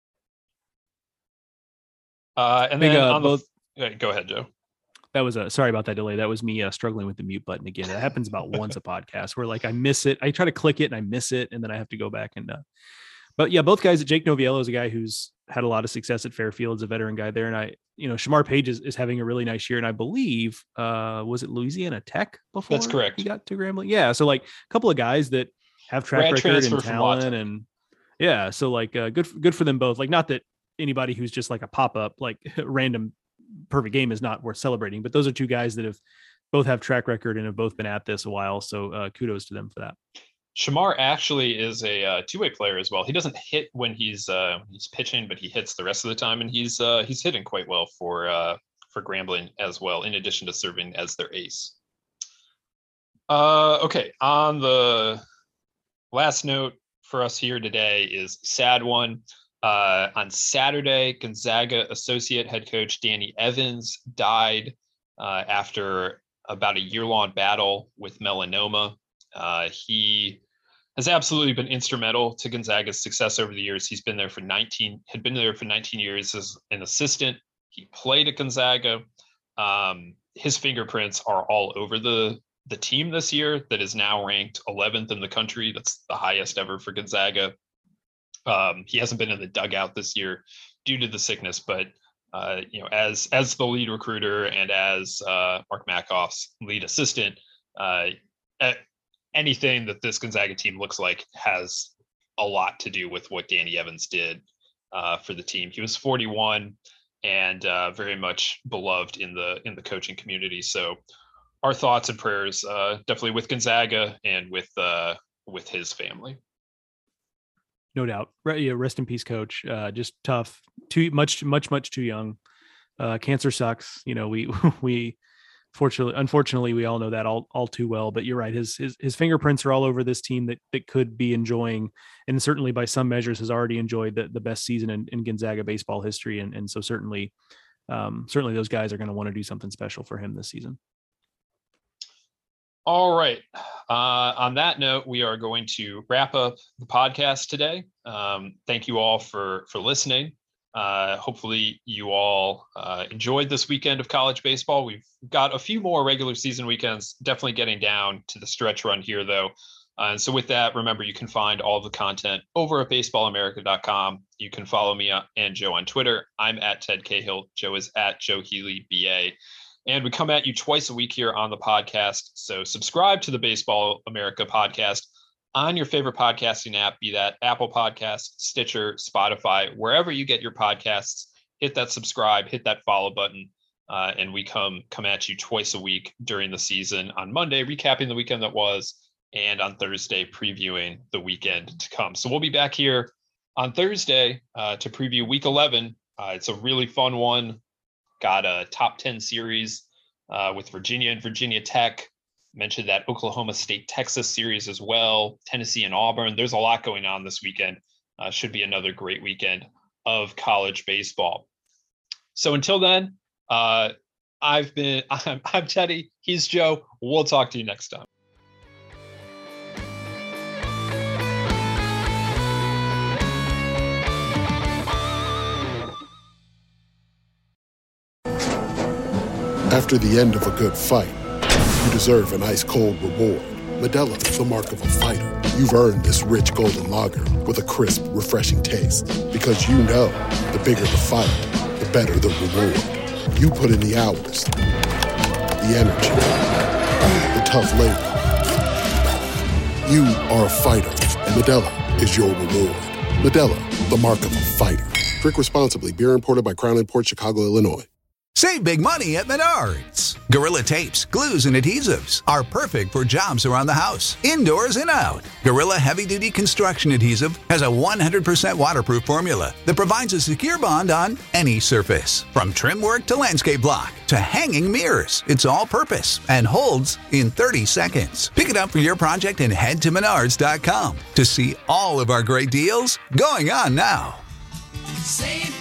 Uh, and then uh, on both, the, go ahead, Joe. That was a, sorry about that delay. That was me uh, struggling with the mute button again. It happens about once a podcast where like I miss it. I try to click it and I miss it. And then I have to go back and, uh, but yeah, both guys. Jake Noviello is a guy who's had a lot of success at Fairfield, a veteran guy there. And I, you know, Shamar Page is, is having a really nice year. And I believe, uh, was it Louisiana Tech before? That's correct. He got to Grambling. Yeah. So like a couple of guys that have track Grad record and talent and yeah. So like uh, good, good for them both. Like not that anybody who's just like a pop-up, like random perfect game is not worth celebrating, but those are two guys that have both have track record and have both been at this a while. So uh, kudos to them for that. Shamar actually is a uh, two-way player as well. He doesn't hit when he's uh, he's pitching, but he hits the rest of the time, and he's uh, he's hitting quite well for uh, for Grambling as well, in addition to serving as their ace. Uh, okay, on the last note for us here today is sad one. Uh, on Saturday, Gonzaga associate head coach Danny Evans died uh, after about a year-long battle with melanoma. Uh, he has absolutely been instrumental to Gonzaga's success over the years. He's been there for nineteen, had been there for nineteen years as an assistant. He played at Gonzaga. Um, his fingerprints are all over the, the team this year that is now ranked eleventh in the country. That's the highest ever for Gonzaga. Um, he hasn't been in the dugout this year due to the sickness, but uh, you know, as as the lead recruiter and as uh, Mark Makoff's lead assistant, uh, anything that this Gonzaga team looks like has a lot to do with what Danny Evans did uh, for the team. He was forty-one and uh, very much beloved in the in the coaching community. So our thoughts and prayers uh, definitely with Gonzaga and with uh, with his family. No doubt. Yeah, rest in peace, coach. Uh, just tough, too much, much, much too young. Uh, cancer sucks. You know, we, we fortunately, unfortunately, we all know that all, all too well, but you're right. His, his, his fingerprints are all over this team that, that could be enjoying, and certainly by some measures has already enjoyed the, the best season in, in Gonzaga baseball history. And, and so certainly, um, certainly those guys are going to want to do something special for him this season. All right. Uh, on that note, we are going to wrap up the podcast today. Um, thank you all for for listening. Uh, hopefully you all uh, enjoyed this weekend of college baseball. We've got a few more regular season weekends, definitely getting down to the stretch run here, though. Uh, and so with that, remember, you can find all the content over at baseball america dot com. You can follow me and Joe on Twitter. I'm at Ted Cahill. Joe is at Joe Healy, B A. And we come at you twice a week here on the podcast. So subscribe to the Baseball America podcast on your favorite podcasting app, be that Apple Podcasts, Stitcher, Spotify, wherever you get your podcasts. Hit that subscribe, hit that follow button. Uh, and we come come at you twice a week during the season, on Monday, recapping the weekend that was, and on Thursday, previewing the weekend to come. So we'll be back here on Thursday uh, to preview week eleven. Uh, it's a really fun one. Got a top ten series uh, with Virginia and Virginia Tech. Mentioned that Oklahoma State, Texas series as well. Tennessee and Auburn. There's a lot going on this weekend. Uh, should be another great weekend of college baseball. So until then, Uh, I've been, I'm, I'm Teddy. He's Joe. We'll talk to you next time. After the end of a good fight, you deserve an ice-cold reward. Modelo, the mark of a fighter. You've earned this rich golden lager with a crisp, refreshing taste. Because you know, the bigger the fight, the better the reward. You put in the hours, the energy, the tough labor. You are a fighter, and Modelo is your reward. Modelo, the mark of a fighter. Drink responsibly. Beer imported by Crown Imports, Chicago, Illinois. Save big money at Menards. Gorilla Tapes, glues, and adhesives are perfect for jobs around the house, indoors and out. Gorilla Heavy Duty Construction Adhesive has a one hundred percent waterproof formula that provides a secure bond on any surface. From trim work to landscape block to hanging mirrors, it's all purpose and holds in thirty seconds. Pick it up for your project and head to menards dot com to see all of our great deals going on now. Save